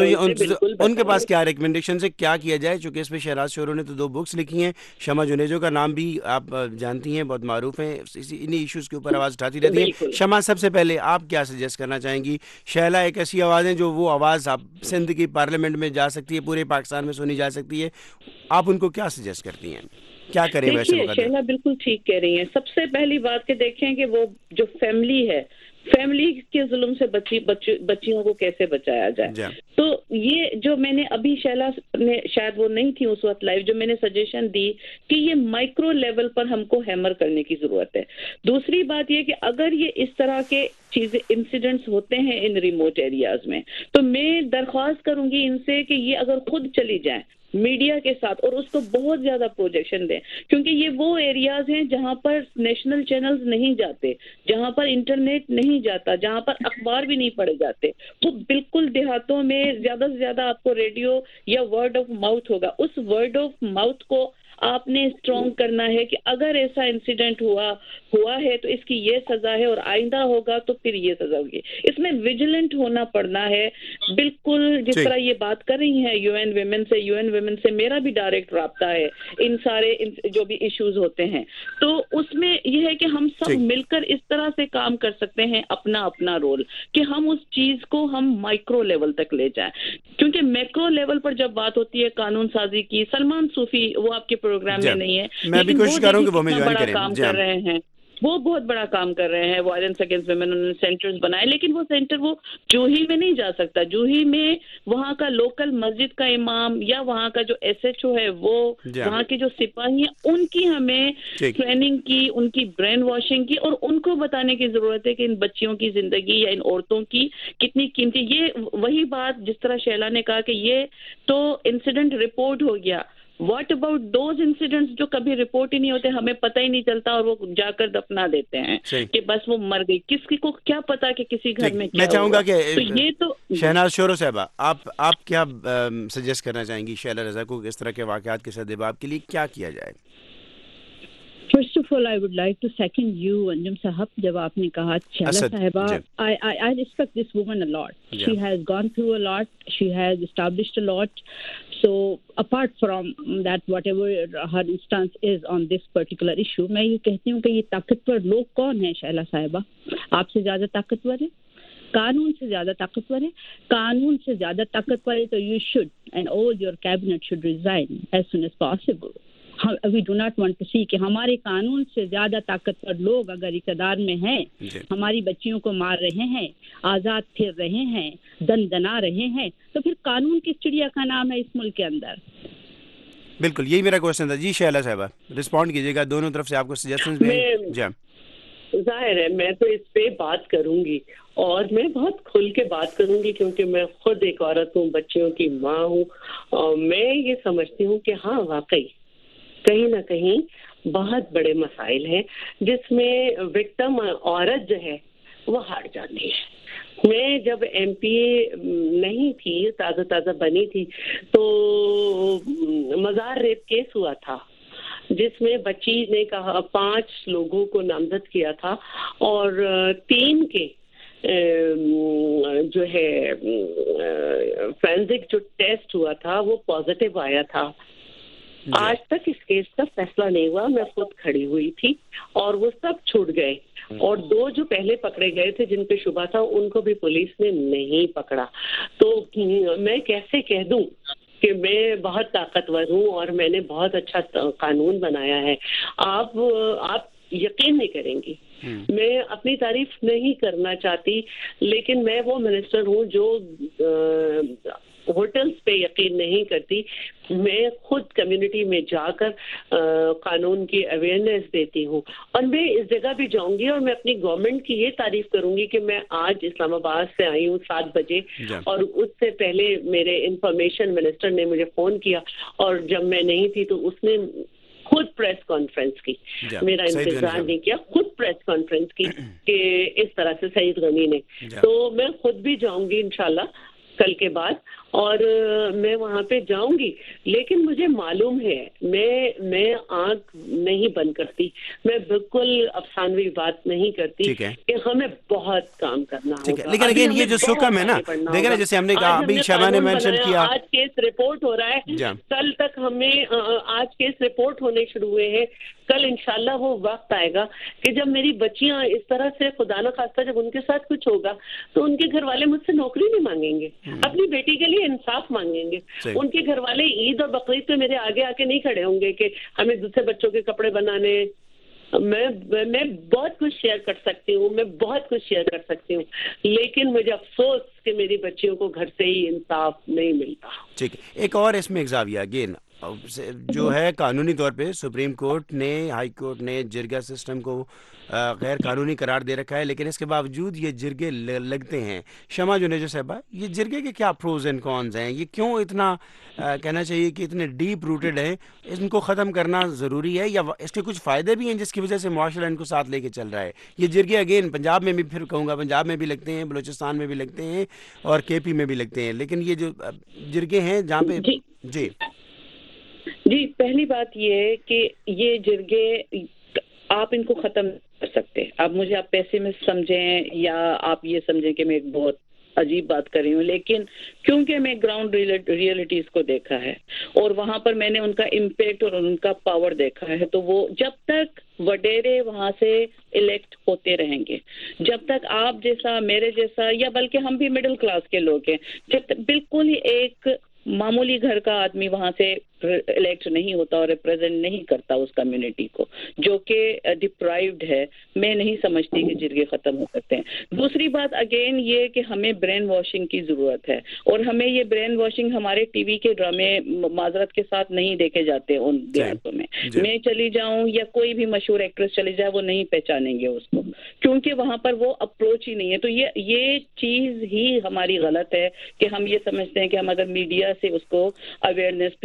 ان کے پاس کیا ریکمنڈیشن سے کیا کیا جائے. چونکہ اس میں شہراز شورو نے تو 2 بکس لکھی ہیں, شمع جنیجو کا نام بھی آپ جانتی ہیں, بہت معروف ہیں, انہی ایشوز کے اوپر آواز اٹھاتی رہتی ہیں. شمع, سب سے پہلے آپ کیا سجیسٹ کرنا چاہیں گی؟ شیلا ایک ایسی آواز ہے جو وہ آواز آپ سندھ کی پارلیمنٹ میں جا سکتی ہے, پورے پاکستان میں سنی جا سکتی ہے. آپ ان کو کیا سجیسٹ کرتی ہیں, کیا کریں ویسے؟ شیلا بالکل ٹھیک کہہ رہی ہیں. سب سے پہلی بات کہ دیکھیں کہ وہ جو فیملی ہے, فیملی کے ظلم سے بچیوں کو کیسے بچایا جائے. تو یہ جو میں نے ابھی شیلا نے, شاید وہ نہیں تھی اس وقت لائیو, جو میں نے سجیشن دی کہ یہ مائکرو لیول پر ہم کو ہیمر کرنے کی ضرورت ہے. دوسری بات یہ کہ اگر یہ اس طرح کے چیزیں انسیڈنٹس ہوتے ہیں ان ریموٹ ایریاز میں, تو میں درخواست کروں گی ان سے کہ یہ اگر خود چلی جائیں میڈیا کے ساتھ اور اس کو بہت زیادہ پروجیکشن دیں, کیونکہ یہ وہ ایریاز ہیں جہاں پر نیشنل چینلز نہیں جاتے, جہاں پر انٹرنیٹ نہیں جاتا, جہاں پر اخبار بھی نہیں پڑھے جاتے. وہ بالکل دیہاتوں میں زیادہ سے زیادہ آپ کو ریڈیو یا ورڈ آف ماؤتھ ہوگا. اس ورڈ آف ماؤتھ کو آپ نے اسٹرانگ کرنا ہے کہ اگر ایسا انسیڈنٹ ہوا ہے تو اس کی یہ سزا ہے, اور آئندہ ہوگا تو پھر یہ سزا ہوگی. اس میں ویجیلنٹ ہونا پڑنا ہے. بالکل جس طرح یہ بات کر رہی ہیں یو این ویمن سے میرا بھی ڈائریکٹ رابطہ ہے ان سارے جو بھی ایشوز ہوتے ہیں. تو اس میں یہ ہے کہ ہم سب مل کر اس طرح سے کام کر سکتے ہیں اپنا اپنا رول, کہ ہم اس چیز کو ہم مائکرو لیول تک لے جائیں. کیونکہ میکرو لیول پر جب بات ہوتی ہے قانون سازی کی, سلمان صوفی وہ آپ کے پروگرام میں نہیں ہے, میں بھی کوشش کروں کہ وہ میں جوائن کریں. کام کر رہے ہیں, وہ بہت بڑا کام کر رہے ہیں وائلنس اگینسٹ ویمن. انہوں نے سینٹرز بنائے, لیکن وہ سینٹر وہ جوہی میں نہیں جا سکتا. جوہی میں وہاں کا لوکل مسجد کا امام یا وہاں کا جو ایس ایچ او ہے, وہ وہاں کے جو سپاہی ہیں, ان کی ہمیں ٹریننگ کی, ان کی برین واشنگ کی, اور ان کو بتانے کی ضرورت ہے کہ ان بچیوں کی زندگی یا ان عورتوں کی کتنی قیمتی. یہ وہی بات جس طرح شیلا نے کہا کہ یہ تو انسیڈنٹ رپورٹ ہو گیا. واٹ اباؤٹ دوز انسیڈنٹس جو کبھی رپورٹ ہی نہیں ہوتے, ہمیں پتہ ہی نہیں چلتا, اور وہ جا کر دفنا دیتے ہیں کہ بس وہ مر گئی. کسی کو کیا پتا کہ کسی گھر میں میں چاہوں گا کہ یہ تو شہناز شورو صاحبہ, آپ کیا سجیسٹ کرنا چاہیں گی شیلا رضا کو اس طرح کے واقعات کے سدباب کے لیے کیا کیا جائے؟ First of all, I would like to second you, Anjum Sahab, jab aapne kaha Shaila Sahiba, I respect this woman a lot. Yeah. She has gone through a lot. She has established a lot. So apart from that, whatever her instance is on this particular issue, मैं ये कहती हूँ कि ये ताकतवर लोग कौन हैं शाइला साहिबा? आपसे ज़्यादा ताकतवर है, कानून से ज़्यादा ताकतवर है, कानून से ज़्यादा ताकतवर है, तो you should and all your cabinet should resign as soon as possible. We do not want to see कि हमारे कानून से ज़्यादा ताकतवर लोग अगर इक़्तिदार में हैं, हमारी बच्चियों को मार रहे हैं, आज़ाद फिर रहे हैं, दना रहे हैं, तो फिर कानून किस चिड़िया का नाम है इस मुल्क के अंदर? बिल्कुल, यही मेरा क्वेश्चन था। जी शाइला साहिबा, रिस्पॉन्ड कीजिएगा, दोनों तरफ से आपको सजेशंस मिले। जाहिर है मैं तो इस पे बात करूंगी और मैं बहुत खुल के बात करूंगी क्योंकि मैं खुद एक औरत हूँ, बच्चियों की माँ हूँ, और मैं ये समझती हूँ कि हाँ वाकई कहीं ना कहीं बहुत बड़े मसाइल हैं जिसमें विक्टिम औरत जो है वो हार जाती है। मैं जब एमपीए नहीं थी, ताज़ा बनी थी, तो मज़ार रेप केस हुआ था जिसमें बच्ची ने कहा 5 लोगों को नामजद किया था और 3 के जो है फोरेंसिक जो टेस्ट हुआ था वो पॉजिटिव आया था। आज तक इस केस का फैसला नहीं हुआ। मैं खुद खड़ी हुई थी और वो सब छूट गए और 2 जो पहले पकड़े गए थे जिन पे शुबा था उनको भी पुलिस ने नहीं पकड़ा। तो मैं कैसे कह दूं कि मैं बहुत ताकतवर हूँ और मैंने बहुत अच्छा कानून बनाया है? आप यकीन नहीं करेंगी, मैं अपनी तारीफ नहीं करना चाहती, लेकिन मैं वो मिनिस्टर हूँ जो होटल्स पे यकीन नहीं करती। मैं खुद कम्युनिटी में जाकर कानून की अवेयरनेस देती हूँ और मैं इस जगह भी जाऊंगी और मैं अपनी गवर्नमेंट की ये तारीफ करूंगी कि मैं आज इस्लामाबाद से आई हूँ 7 बजे और उससे पहले मेरे इंफॉर्मेशन मिनिस्टर ने मुझे फोन किया और जब मैं नहीं थी तो उसने खुद प्रेस कॉन्फ्रेंस की, मेरा इंतजार नहीं किया, खुद प्रेस कॉन्फ्रेंस की कि इस तरह से सईद गनी ने। तो मैं खुद भी जाऊंगी इंशाल्लाह कल के बाद और मैं वहाँ पे जाऊंगी, लेकिन मुझे मालूम है मैं आंख नहीं बंद करती, मैं बिल्कुल अफसानवी बात नहीं करती कि हमें बहुत काम करना होगा। लेकिन अगेन ये जो सुकम है ना, देखिए ना, जैसे हमने कहा अभी शमा ने मेंशन किया, आज केस रिपोर्ट हो रहा है, कल तक हमें आज केस रिपोर्ट होने शुरू हुए हैं, कल इंशाल्लाह वो वक्त आएगा कि जब मेरी बच्चियां इस तरह से खुदा न खास्ता जब उनके साथ कुछ होगा तो उनके घर वाले मुझसे नौकरी नहीं मांगेंगे, अपनी बेटी के लिए इंसाफ मांगेंगे। उनके घर वाले ईद और बकरीद पे मेरे आगे आके नहीं खड़े होंगे कि हमें दूसरे बच्चों के कपड़े बनाने। मैं बहुत कुछ शेयर कर सकती हूँ, मैं बहुत कुछ शेयर कर सकती हूँ, लेकिन मुझे अफसोस कि मेरी बच्चियों को घर से ही इंसाफ नहीं मिलता। ठीक है, एक और इसमें एग्जाविया अगेन जो है कानूनी तौर पे सुप्रीम कोर्ट ने, हाई कोर्ट ने जिरगा सिस्टम को गैर कानूनी करार दे रखा है, लेकिन इसके बावजूद ये जिरगे लगते हैं। शमा जुनेजा साहबा, ये जिरगे के क्या प्रोज एंड कॉन्स हैं? ये क्यों इतना कहना चाहिए कि इतने डीप रूटेड हैं? इनको ख़त्म करना ज़रूरी है या इसके कुछ फ़ायदे भी हैं जिसकी वजह से मुआशरा इनको साथ लेके चल रहा है? ये जिरगे अगेन पंजाब में भी, फिर कहूँगा पंजाब में भी लगते हैं, बलूचिस्तान में भी लगते हैं और केपी में भी लगते हैं, लेकिन ये जो जिरगे हैं जहाँ पे जी पहली बात ये है कि ये जिरगे आप इनको खत्म कर सकते। अब मुझे आप पैसे में समझें या आप ये समझें कि मैं एक बहुत अजीब बात कर रही हूँ, लेकिन क्योंकि मैं ग्राउंड रियलिटीज को देखा है और वहां पर मैंने उनका इम्पैक्ट और उनका पावर देखा है, तो वो जब तक वडेरे वहां से इलेक्ट होते रहेंगे, जब तक आप जैसा, मेरे जैसा, या बल्कि हम भी मिडिल क्लास के लोग हैं, जब तक बिल्कुल ही एक मामूली घर का आदमी वहां से इलेक्ट नहीं होता और रिप्रेजेंट नहीं करता उस कम्युनिटी को जो कि डिप्राइव्ड है, मैं नहीं समझती कि जिरगे खत्म हो सकते हैं। दूसरी बात अगेन ये कि हमें ब्रेन वॉशिंग की जरूरत है और हमें ये ब्रेन वॉशिंग हमारे टीवी के ड्रामे माजरत के साथ नहीं देखे जाते उन देहातों में। मैं चली जाऊं या कोई भी मशहूर एक्ट्रेस चली जाए, वो नहीं पहचानेंगे उसको क्योंकि वहां पर वो अप्रोच ही नहीं है। तो ये चीज ही हमारी गलत है कि हम ये समझते हैं कि हम अगर मीडिया से उसको अवेयरनेस फैला सकते हैं।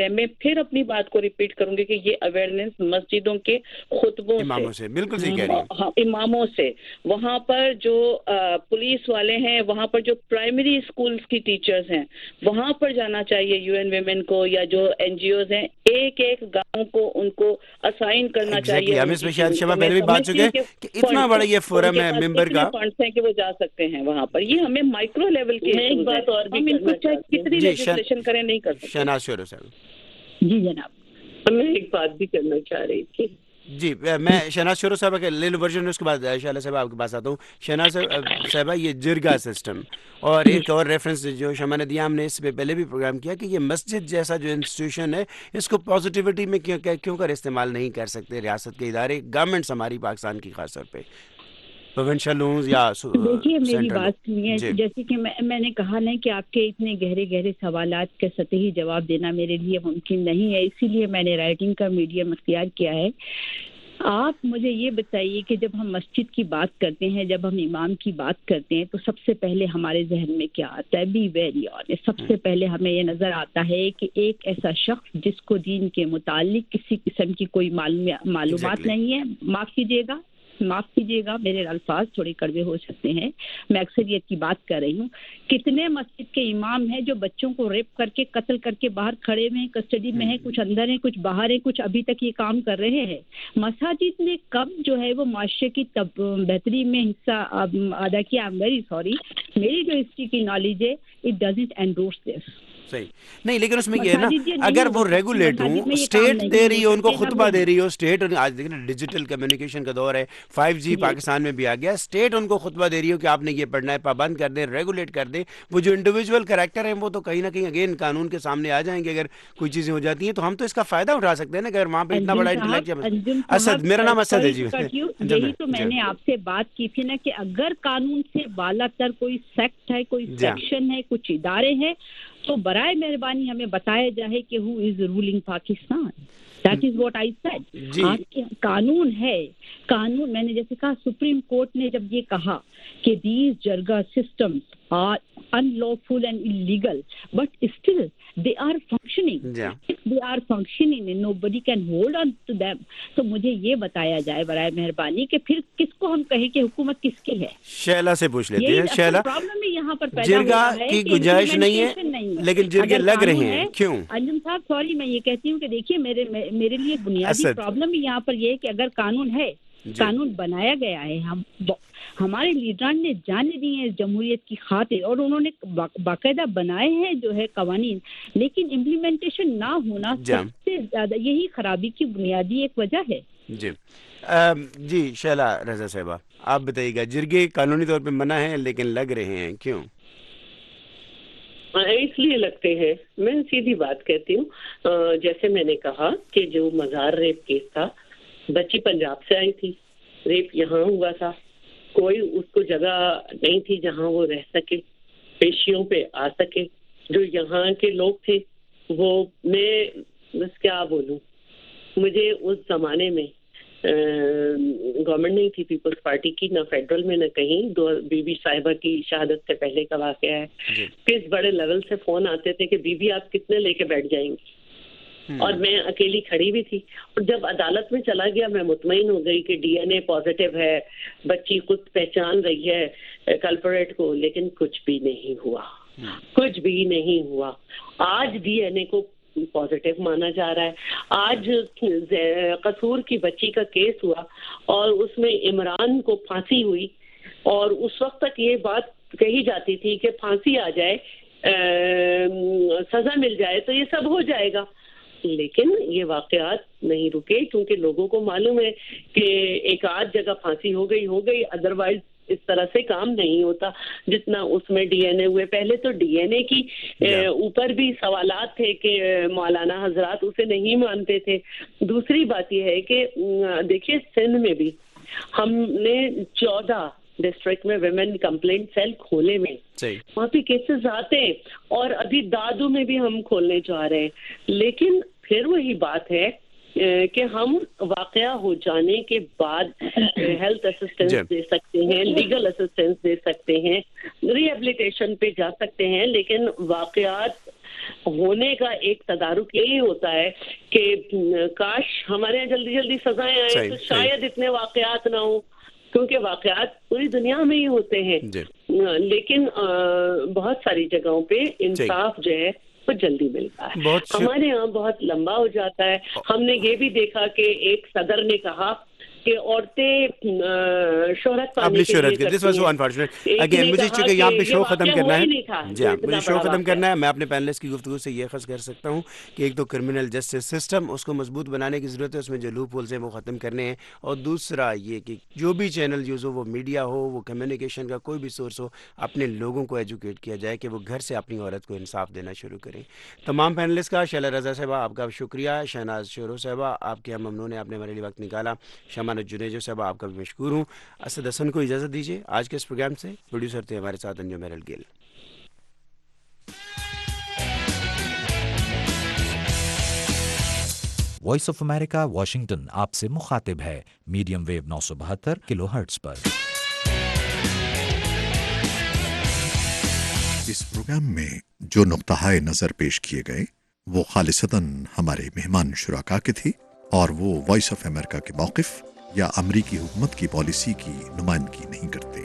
میں پھر اپنی بات کو ریپیٹ کروں گی کہ یہ اویئرنیس مسجدوں کے خطبوں سے بالکل صحیح کہہ رہی ہیں، اماموں سے، وہاں پر جو پولیس والے ہیں، وہاں پر جو پرائمری اسکولس کی ٹیچرز ہیں، وہاں پر جانا چاہیے یو این ویمن کو، یا جو این جی اوز ہیں، ایک ایک گاؤں کو ان کو اسائن کرنا چاہیے. ہم اس میں شاید شمع پہلے بھی بات چکے کہ اتنا بڑا یہ فورم ہے ممبر کا، فنڈس ہیں کہ وہ جا سکتے ہیں وہاں پر. یہ ہمیں مائکرو لیول کی ایک بات اور بھی کتنی لیجسلیشن کریں نہیں کر سکتے. شہناز شورو صاحب. جی جناب، میں ایک بات بھی کرنا چاہ رہی تھی. جی میں شہناز شورو صاحبہ کے لے لو ورژن، اس کے بعد شعلہ صاحبہ آپ کے پاس آتا ہوں. شہناز صاحبہ، یہ جرگا سسٹم اور ایک اور ریفرنس جو شمع نے دیا، ہم نے اس پہ پہلے بھی پروگرام کیا کہ یہ مسجد جیسا جو انسٹیٹیوشن ہے اس کو پازیٹیوٹی میں کیوں کر استعمال نہیں کر سکتے ریاست کے ادارے، گورنمنٹس ہماری پاکستان کی خاص طور پہ پروونشل ہوں یا دیکھیے میری بات سنیے. جیسے کہ میں نے کہا نا کہ آپ کے اتنے گہرے سوالات کے سطحی جواب دینا میرے لیے ممکن نہیں ہے، اسی لیے میں نے رائٹنگ کا میڈیم اختیار کیا ہے. آپ مجھے یہ بتائیے کہ جب ہم مسجد کی بات کرتے ہیں، جب ہم امام کی بات کرتے ہیں، تو سب سے پہلے ہمارے ذہن میں کیا آتا ہے؟ بی ویری آنیسٹ، سب سے پہلے ہمیں یہ نظر آتا ہے کہ ایک ایسا شخص جس کو دین کے متعلق کسی قسم کی کوئی معلومات نہیں ہے. معاف کیجیے گا میرے الفاظ تھوڑے کڑوے ہو سکتے ہیں، میں اکثریت کی بات کر رہی ہوں. کتنے مسجد کے امام ہیں جو بچوں کو ریپ کر کے قتل کر کے باہر کھڑے ہوئے ہیں، کسٹڈی میں ہیں، کچھ اندر ہیں، کچھ باہر ہیں، کچھ ابھی تک یہ کام کر رہے ہیں. مساجد نے کب جو ہے وہ معاشرے کی بہتری میں حصہ ادا کیا؟ آئی ایم ویری سوری، میری جو ہسٹری کی نالج ہے اٹ ڈزنٹ انڈورس دس. صحیح نہیں، لیکن اس میں یہ ہے نا، اگر وہ ریگولیٹ ہوں، اسٹیٹ دے رہی ہو ان کو، خطبہ دے رہی ہو اسٹیٹ، آج دیکھیں ڈیجیٹل کمیونیکیشن کا دور ہے، 5G پاکستان میں بھی آ گیا، اسٹیٹ ان کو خطبہ دے رہی ہو کہ آپ نے یہ پڑھنا ہے، پابند کر دیں، ریگولیٹ کر دیں. وہ جو انڈیویجول کریکٹر ہیں وہ تو کہیں نہ کہیں اگین قانون کے سامنے آ جائیں گے اگر کوئی چیزیں ہو جاتی ہیں، تو ہم تو اس کا فائدہ اٹھا سکتے ہیں نا. اگر وہاں پہ اتنا بڑا انٹلیکچوئل، اسد، میرا نام اسد ہے جی. یہی تو میں نے آپ سے بات کی تھی نا کہ اگر قانون سے بالا تر کوئی سیکٹ ہے، کوئی سیکشن ہے، کچھ ادارے ہیں، تو برائے مہربانی ہمیں بتایا جائے کہ who is ruling Pakistan. That is what I said. قانون ہے، قانون. میں نے جیسے کہا سپریم کورٹ نے جب یہ کہا کہ these jirga systems are unlawful and illegal, but still they are functioning. If they are functioning and nobody can hold on to them, تو مجھے یہ بتایا جائے برائے مہربانی کہ پھر کس کو ہم کہیں کہ حکومت کس کی ہے. شیلا سے پوچھ لیتے ہیں. شیلا، پرابلم یہاں پر پیدا ہو رہا ہے کی گنجائش نہیں ہے لیکن جرگے لگ رہے ہیں. کیوں؟ انجم صاحب سوری، میں یہ کہتی ہوں کہ دیکھیے میرے لیے بنیادی پرابلم یہاں پر یہ ہے کہ اگر قانون ہے، قانون بنایا گیا ہے، ہمارے لیڈران نے جانے دی ہیں اس جمہوریت کی خاطر، اور انہوں نے باقاعدہ بنائے ہیں جو ہے قوانین، لیکن امپلیمنٹیشن نہ ہونا سب سے زیادہ یہی خرابی کی بنیادی ایک وجہ ہے. جی شیلا رضا صاحبہ، آپ بتائیے گا، جرگے قانونی طور پہ منع ہیں لیکن لگ رہے ہیں، کیوں؟ اس لیے لگتے ہیں، میں سیدھی بات کہتی ہوں. جیسے میں نے کہا کہ جو مزار ریپ کیس تھا، بچی پنجاب سے آئی تھی، ریپ یہاں ہوا تھا، کوئی اس کو جگہ نہیں تھی جہاں وہ رہ سکے، پیشیوں پہ آ سکے. جو یہاں کے لوگ تھے وہ، میں بس کیا بولوں، مجھے اس زمانے میں گورنمنٹ نہیں تھی پیپلز پارٹی کی، نہ فیڈرل میں نہ کہیں. بی بی صاحبہ کی شہادت سے پہلے کا واقعہ ہے. کس بڑے لیول سے فون آتے تھے کہ بی بی آپ کتنے لے کے بیٹھ جائیں گے، اور میں اکیلی کھڑی بھی تھی. اور جب عدالت میں چلا گیا میں مطمئن ہو گئی کہ ڈی این اے پازیٹیو ہے، بچی خود پہچان رہی ہے کلپریٹ کو، لیکن کچھ بھی نہیں ہوا، کچھ بھی نہیں ہوا. آج ڈی این اے کو پازیٹیو مانا جا رہا ہے. آج قصور کی بچی کا کیس ہوا اور اس میں عمران کو پھانسی ہوئی، اور اس وقت تک یہ بات کہی جاتی تھی کہ پھانسی آ جائے، سزا مل جائے تو یہ سب ہو جائے گا. لیکن یہ واقعات نہیں رکے، کیونکہ لوگوں کو معلوم ہے کہ ایک آدھ جگہ پھانسی ہو گئی، ادروائز اس طرح سے کام نہیں ہوتا جتنا اس میں ڈی این اے ہوئے. پہلے تو ڈی این اے کی اوپر بھی سوالات تھے کہ مولانا حضرات اسے نہیں مانتے تھے. دوسری بات یہ ہے کہ دیکھیے سندھ میں بھی ہم نے 14 ڈسٹرکٹ میں ویمن کمپلینٹ سیل کھولے میں، وہاں پہ کیسز آتے ہیں، اور ابھی دادو میں بھی ہم کھولنے چاہ رہے ہیں. لیکن پھر وہی بات ہے کہ ہم واقعہ ہو جانے کے بعد ہیلتھ اسسٹنس دے سکتے ہیں، لیگل اسسٹنس دے سکتے ہیں، ری ایبلیٹیشن پہ جا سکتے ہیں، لیکن واقعات ہونے کا ایک تدارک یہی ہوتا ہے کہ کاش ہمارے یہاں جلدی جلدی سزائیں آئیں تو شاید اتنے واقعات نہ ہوں، کیونکہ واقعات پوری دنیا میں ہی ہوتے ہیں، لیکن بہت ساری جگہوں پہ انصاف جو ہے وہ جلدی ملتا ہے. ہمارے یہاں بہت لمبا ہو جاتا ہے. ہم نے یہ بھی دیکھا کہ ایک صدر نے کہا کہ عورتیں شہرت پانے کے لیے مجھے چونکہ یہاں پہ شو ختم کرنا ہے، جی ہاں مجھے شو ختم کرنا ہے. میں اپنے پینلسٹ کی گفتگو سے یہ خاص کر سکتا ہوں کہ ایک تو کرمنل جسٹس سسٹم اس کو مضبوط بنانے کی ضرورت ہے، اس میں جو لوپ ہولز ہیں وہ ختم کرنے ہیں، اور دوسرا یہ کہ جو بھی چینل یوز ہو، وہ میڈیا ہو، وہ کمیونیکیشن کا کوئی بھی سورس ہو، اپنے لوگوں کو ایجوکیٹ کیا جائے کہ وہ گھر سے اپنی عورت کو انصاف دینا شروع کریں. تمام پینلسٹ کا، شیلا رضا صاحبہ آپ کا شکریہ، شہناز شورو صاحبہ آپ کے ہم ممنون ہیں، آپ نے ہمارے لیے وقت نکالا، شمانت جنیجو صاحبہ آپ کا بھی مشکور ہوں. اسد حسن کو اجازت دیجیے آج کے اس پروگرام سے. پروڈیوسر تھے ہمارے ساتھ انجو میرل گل. وائس آف امریکہ واشنگٹن آپ سے مخاطب ہے میڈیم ویو 972 کلو ہرٹز پر. اس پروگرام میں جو نقطہ نظر پیش کیے گئے وہ خالصتاً ہمارے مہمان شرکاء کے تھے، اور وہ وائس آف امریکہ کے موقف یا امریکی حکومت کی پالیسی کی نمائندگی نہیں کرتے.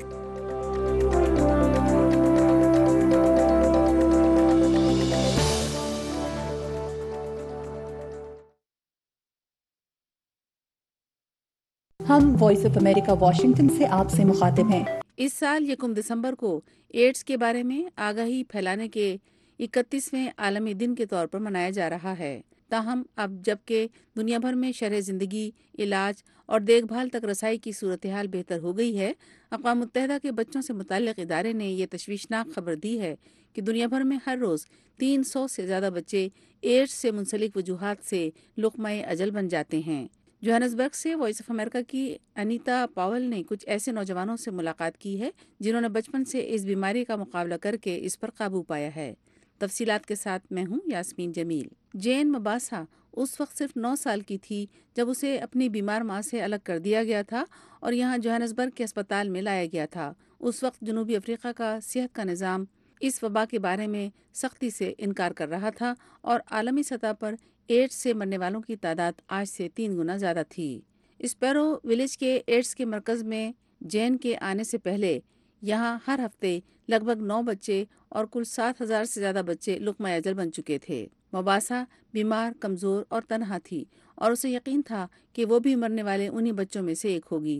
ہم وائس آف امریکہ واشنگٹن سے آپ سے مخاطب ہیں. اس سال 1 دسمبر کو ایڈز کے بارے میں آگاہی پھیلانے کے 31ویں عالمی دن کے طور پر منایا جا رہا ہے. تاہم اب جبکہ دنیا بھر میں شرح زندگی، علاج اور دیکھ بھال تک رسائی کی صورتحال بہتر ہو گئی ہے، اقوام متحدہ کے بچوں سے متعلق ادارے نے یہ تشویشناک خبر دی ہے کہ دنیا بھر میں ہر روز 300 سے زیادہ بچے ایڈز سے منسلک وجوہات سے لقمہ اجل بن جاتے ہیں. جوہانسبرگ سے وائس آف امریکہ کی انیتا پاول نے کچھ ایسے نوجوانوں سے ملاقات کی ہے جنہوں نے بچپن سے اس بیماری کا مقابلہ کر کے اس پر قابو پایا ہے. تفصیلات کے ساتھ میں ہوں یاسمین جمیل. جین مباسا اس وقت صرف 9 سال کی تھی جب اسے اپنی بیمار ماں سے الگ کر دیا گیا تھا اور یہاں جوہانسبرگ کے اسپتال میں لایا گیا تھا. اس وقت جنوبی افریقہ کا صحت کا نظام اس وبا کے بارے میں سختی سے انکار کر رہا تھا اور عالمی سطح پر ایڈز سے مرنے والوں کی تعداد آج سے 3 گنا زیادہ تھی. اسپیرو ولیج کے ایڈز کے مرکز میں جین کے آنے سے پہلے یہاں ہر ہفتے لگ بھگ 9 بچے اور کل 7,000 سے زیادہ بچے لقمہ اجل بن چکے تھے. مباسا بیمار، کمزور اور تنہا تھی اور اسے یقین تھا کہ وہ بھی مرنے والے انہی بچوں میں سے ایک ہوگی.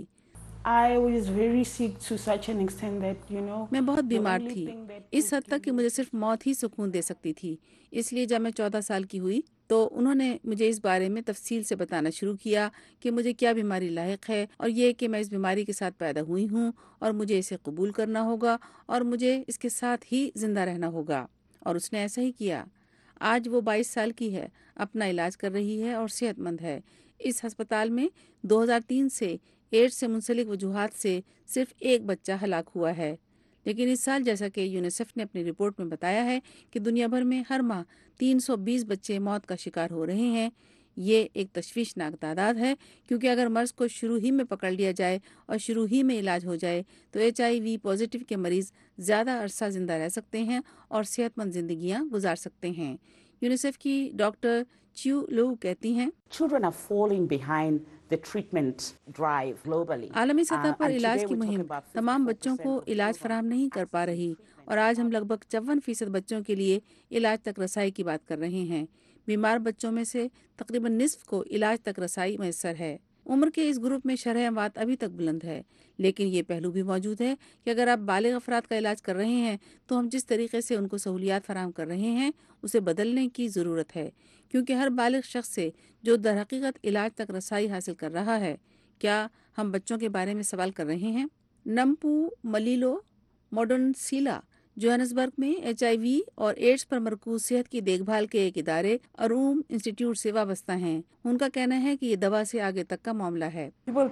میں بہت بیمار تھی، اس حد تک کہ مجھے صرف موت ہی سکون دے سکتی تھی. اس لیے جب میں 14 سال کی ہوئی تو انہوں نے مجھے اس بارے میں تفصیل سے بتانا شروع کیا کہ مجھے کیا بیماری لاحق ہے اور یہ کہ میں اس بیماری کے ساتھ پیدا ہوئی ہوں اور مجھے اسے قبول کرنا ہوگا اور مجھے اس کے ساتھ ہی زندہ رہنا ہوگا. اور اس نے ایسا ہی کیا. آج وہ 22 سال کی ہے، اپنا علاج کر رہی ہے اور صحت مند ہے. اس ہسپتال میں 2003 سے ایڈز سے منسلک وجوہات سے صرف ایک بچہ ہلاک ہوا ہے. لیکن اس سال جیسا کہ یونیسیف نے اپنی رپورٹ میں بتایا ہے کہ دنیا بھر میں ہر ماہ 320 بچے موت کا شکار ہو رہے ہیں. یہ ایک تشویشناک تعداد ہے کیونکہ اگر مرض کو شروع ہی میں پکڑ لیا جائے اور شروع ہی میں علاج ہو جائے تو HIV پازیٹیو کے مریض زیادہ عرصہ زندہ رہ سکتے ہیں اور صحت مند زندگیاں گزار سکتے ہیں. یونیسیف کی ڈاکٹر چیو لو کہتی ہیں عالمی سطح پر علاج کی مہم تمام بچوں کو علاج فراہم نہیں کر پا رہی اور آج ہم لگ بھگ 54% بچوں کے لیے علاج تک رسائی کی بات کر رہے ہیں. بیمار بچوں میں سے تقریباً نصف کو علاج تک رسائی میسر ہے. عمر کے اس گروپ میں شرح اموات ابھی تک بلند ہے، لیکن یہ پہلو بھی موجود ہے کہ اگر آپ بالغ افراد کا علاج کر رہے ہیں تو ہم جس طریقے سے ان کو سہولیات فراہم کر رہے ہیں اسے بدلنے کی ضرورت ہے، کیونکہ ہر بالغ شخص سے جو در حقیقت علاج تک رسائی حاصل کر رہا ہے. کیا ہم بچوں کے بارے میں سوال کر رہے ہیں؟ نمپو ملیلو ماڈرن سیلا جوہانسبرگ میں HIV اور ایڈز پر مرکوز صحت کی دیکھ بھال کے ایک ادارے اروم انسٹیٹیوٹ سے وابستہ ہیں. ان کا کہنا ہے کہ یہ دوا سے آگے تک کا معاملہ ہے.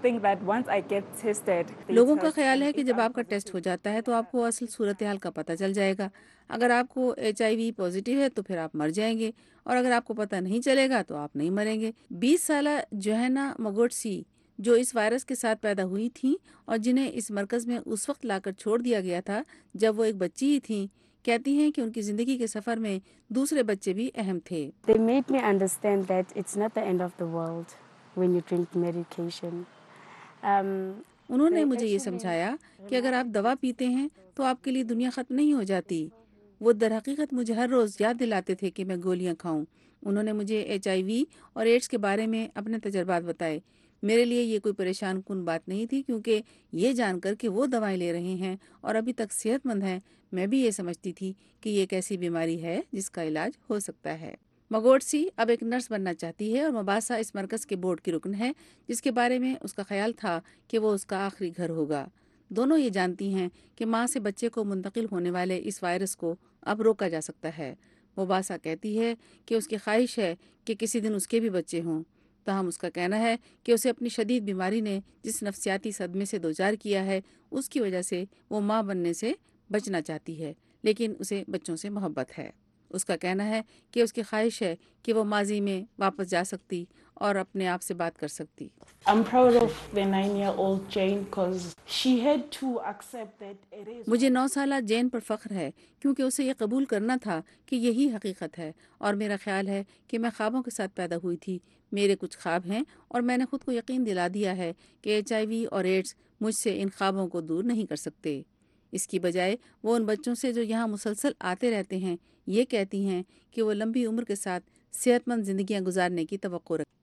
لوگوں کا خیال ہے کہ جب آپ کا ٹیسٹ ہو جاتا ہے تو آپ کو اصل صورتحال کا پتہ چل جائے گا. اگر آپ کو HIV پازیٹیو ہے تو پھر آپ مر جائیں گے اور اگر آپ کو پتہ نہیں چلے گا تو آپ نہیں مریں گے. 20 سالہ جوہینا مگوٹسی جو اس وائرس کے ساتھ پیدا ہوئی تھیں اور جنہیں اس مرکز میں اس وقت لا کر چھوڑ دیا گیا تھا جب وہ ایک بچی ہی تھیں، کہتی ہیں کہ ان کی زندگی کے سفر میں دوسرے بچے بھی اہم تھے. They made me understand that it's not the end of the world when you drink medication. انہوں نے مجھے یہ سمجھایا کہ اگر آپ دوا پیتے ہیں تو آپ کے لیے دنیا ختم نہیں ہو جاتی. وہ در حقیقت مجھے ہر روز یاد دلاتے تھے کہ میں گولیاں کھاؤں. انہوں نے مجھے HIV اور ایڈس کے بارے میں اپنے تجربات بتائے. میرے لیے یہ کوئی پریشان کن بات نہیں تھی، کیونکہ یہ جان کر کہ وہ دوائیں لے رہے ہیں اور ابھی تک صحت مند ہیں، میں بھی یہ سمجھتی تھی کہ یہ ایک ایسی بیماری ہے جس کا علاج ہو سکتا ہے. مگوٹسی اب ایک نرس بننا چاہتی ہے اور مباسا اس مرکز کے بورڈ کی رکن ہے، جس کے بارے میں اس کا خیال تھا کہ وہ اس کا آخری گھر ہوگا. دونوں یہ جانتی ہیں کہ ماں سے بچے کو منتقل ہونے والے اس وائرس کو اب روکا جا سکتا ہے. مباسا کہتی ہے کہ اس کی خواہش ہے کہ کسی دن اس کے بھی بچے ہوں. تاہم اس کا کہنا ہے کہ اسے اپنی شدید بیماری نے جس نفسیاتی صدمے سے دوچار کیا ہے اس کی وجہ سے وہ ماں بننے سے بچنا چاہتی ہے، لیکن اسے بچوں سے محبت ہے. اس کا کہنا ہے کہ اس کی خواہش ہے کہ وہ ماضی میں واپس جا سکتی اور اپنے آپ سے بات کر سکتی. I'm proud of the 9-year-old Jane because she had to accept that it is. مجھے 9 سالہ جین پر فخر ہے کیونکہ اسے یہ قبول کرنا تھا کہ یہی حقیقت ہے، اور میرا خیال ہے کہ میں خوابوں کے ساتھ پیدا ہوئی تھی. میرے کچھ خواب ہیں اور میں نے خود کو یقین دلا دیا ہے کہ HIV اور ایڈز مجھ سے ان خوابوں کو دور نہیں کر سکتے. اس کی بجائے وہ ان بچوں سے جو یہاں مسلسل آتے رہتے ہیں یہ کہتی ہیں کہ وہ لمبی عمر کے ساتھ صحت مند زندگیاں گزارنے کی توقع رکھتی ہیں.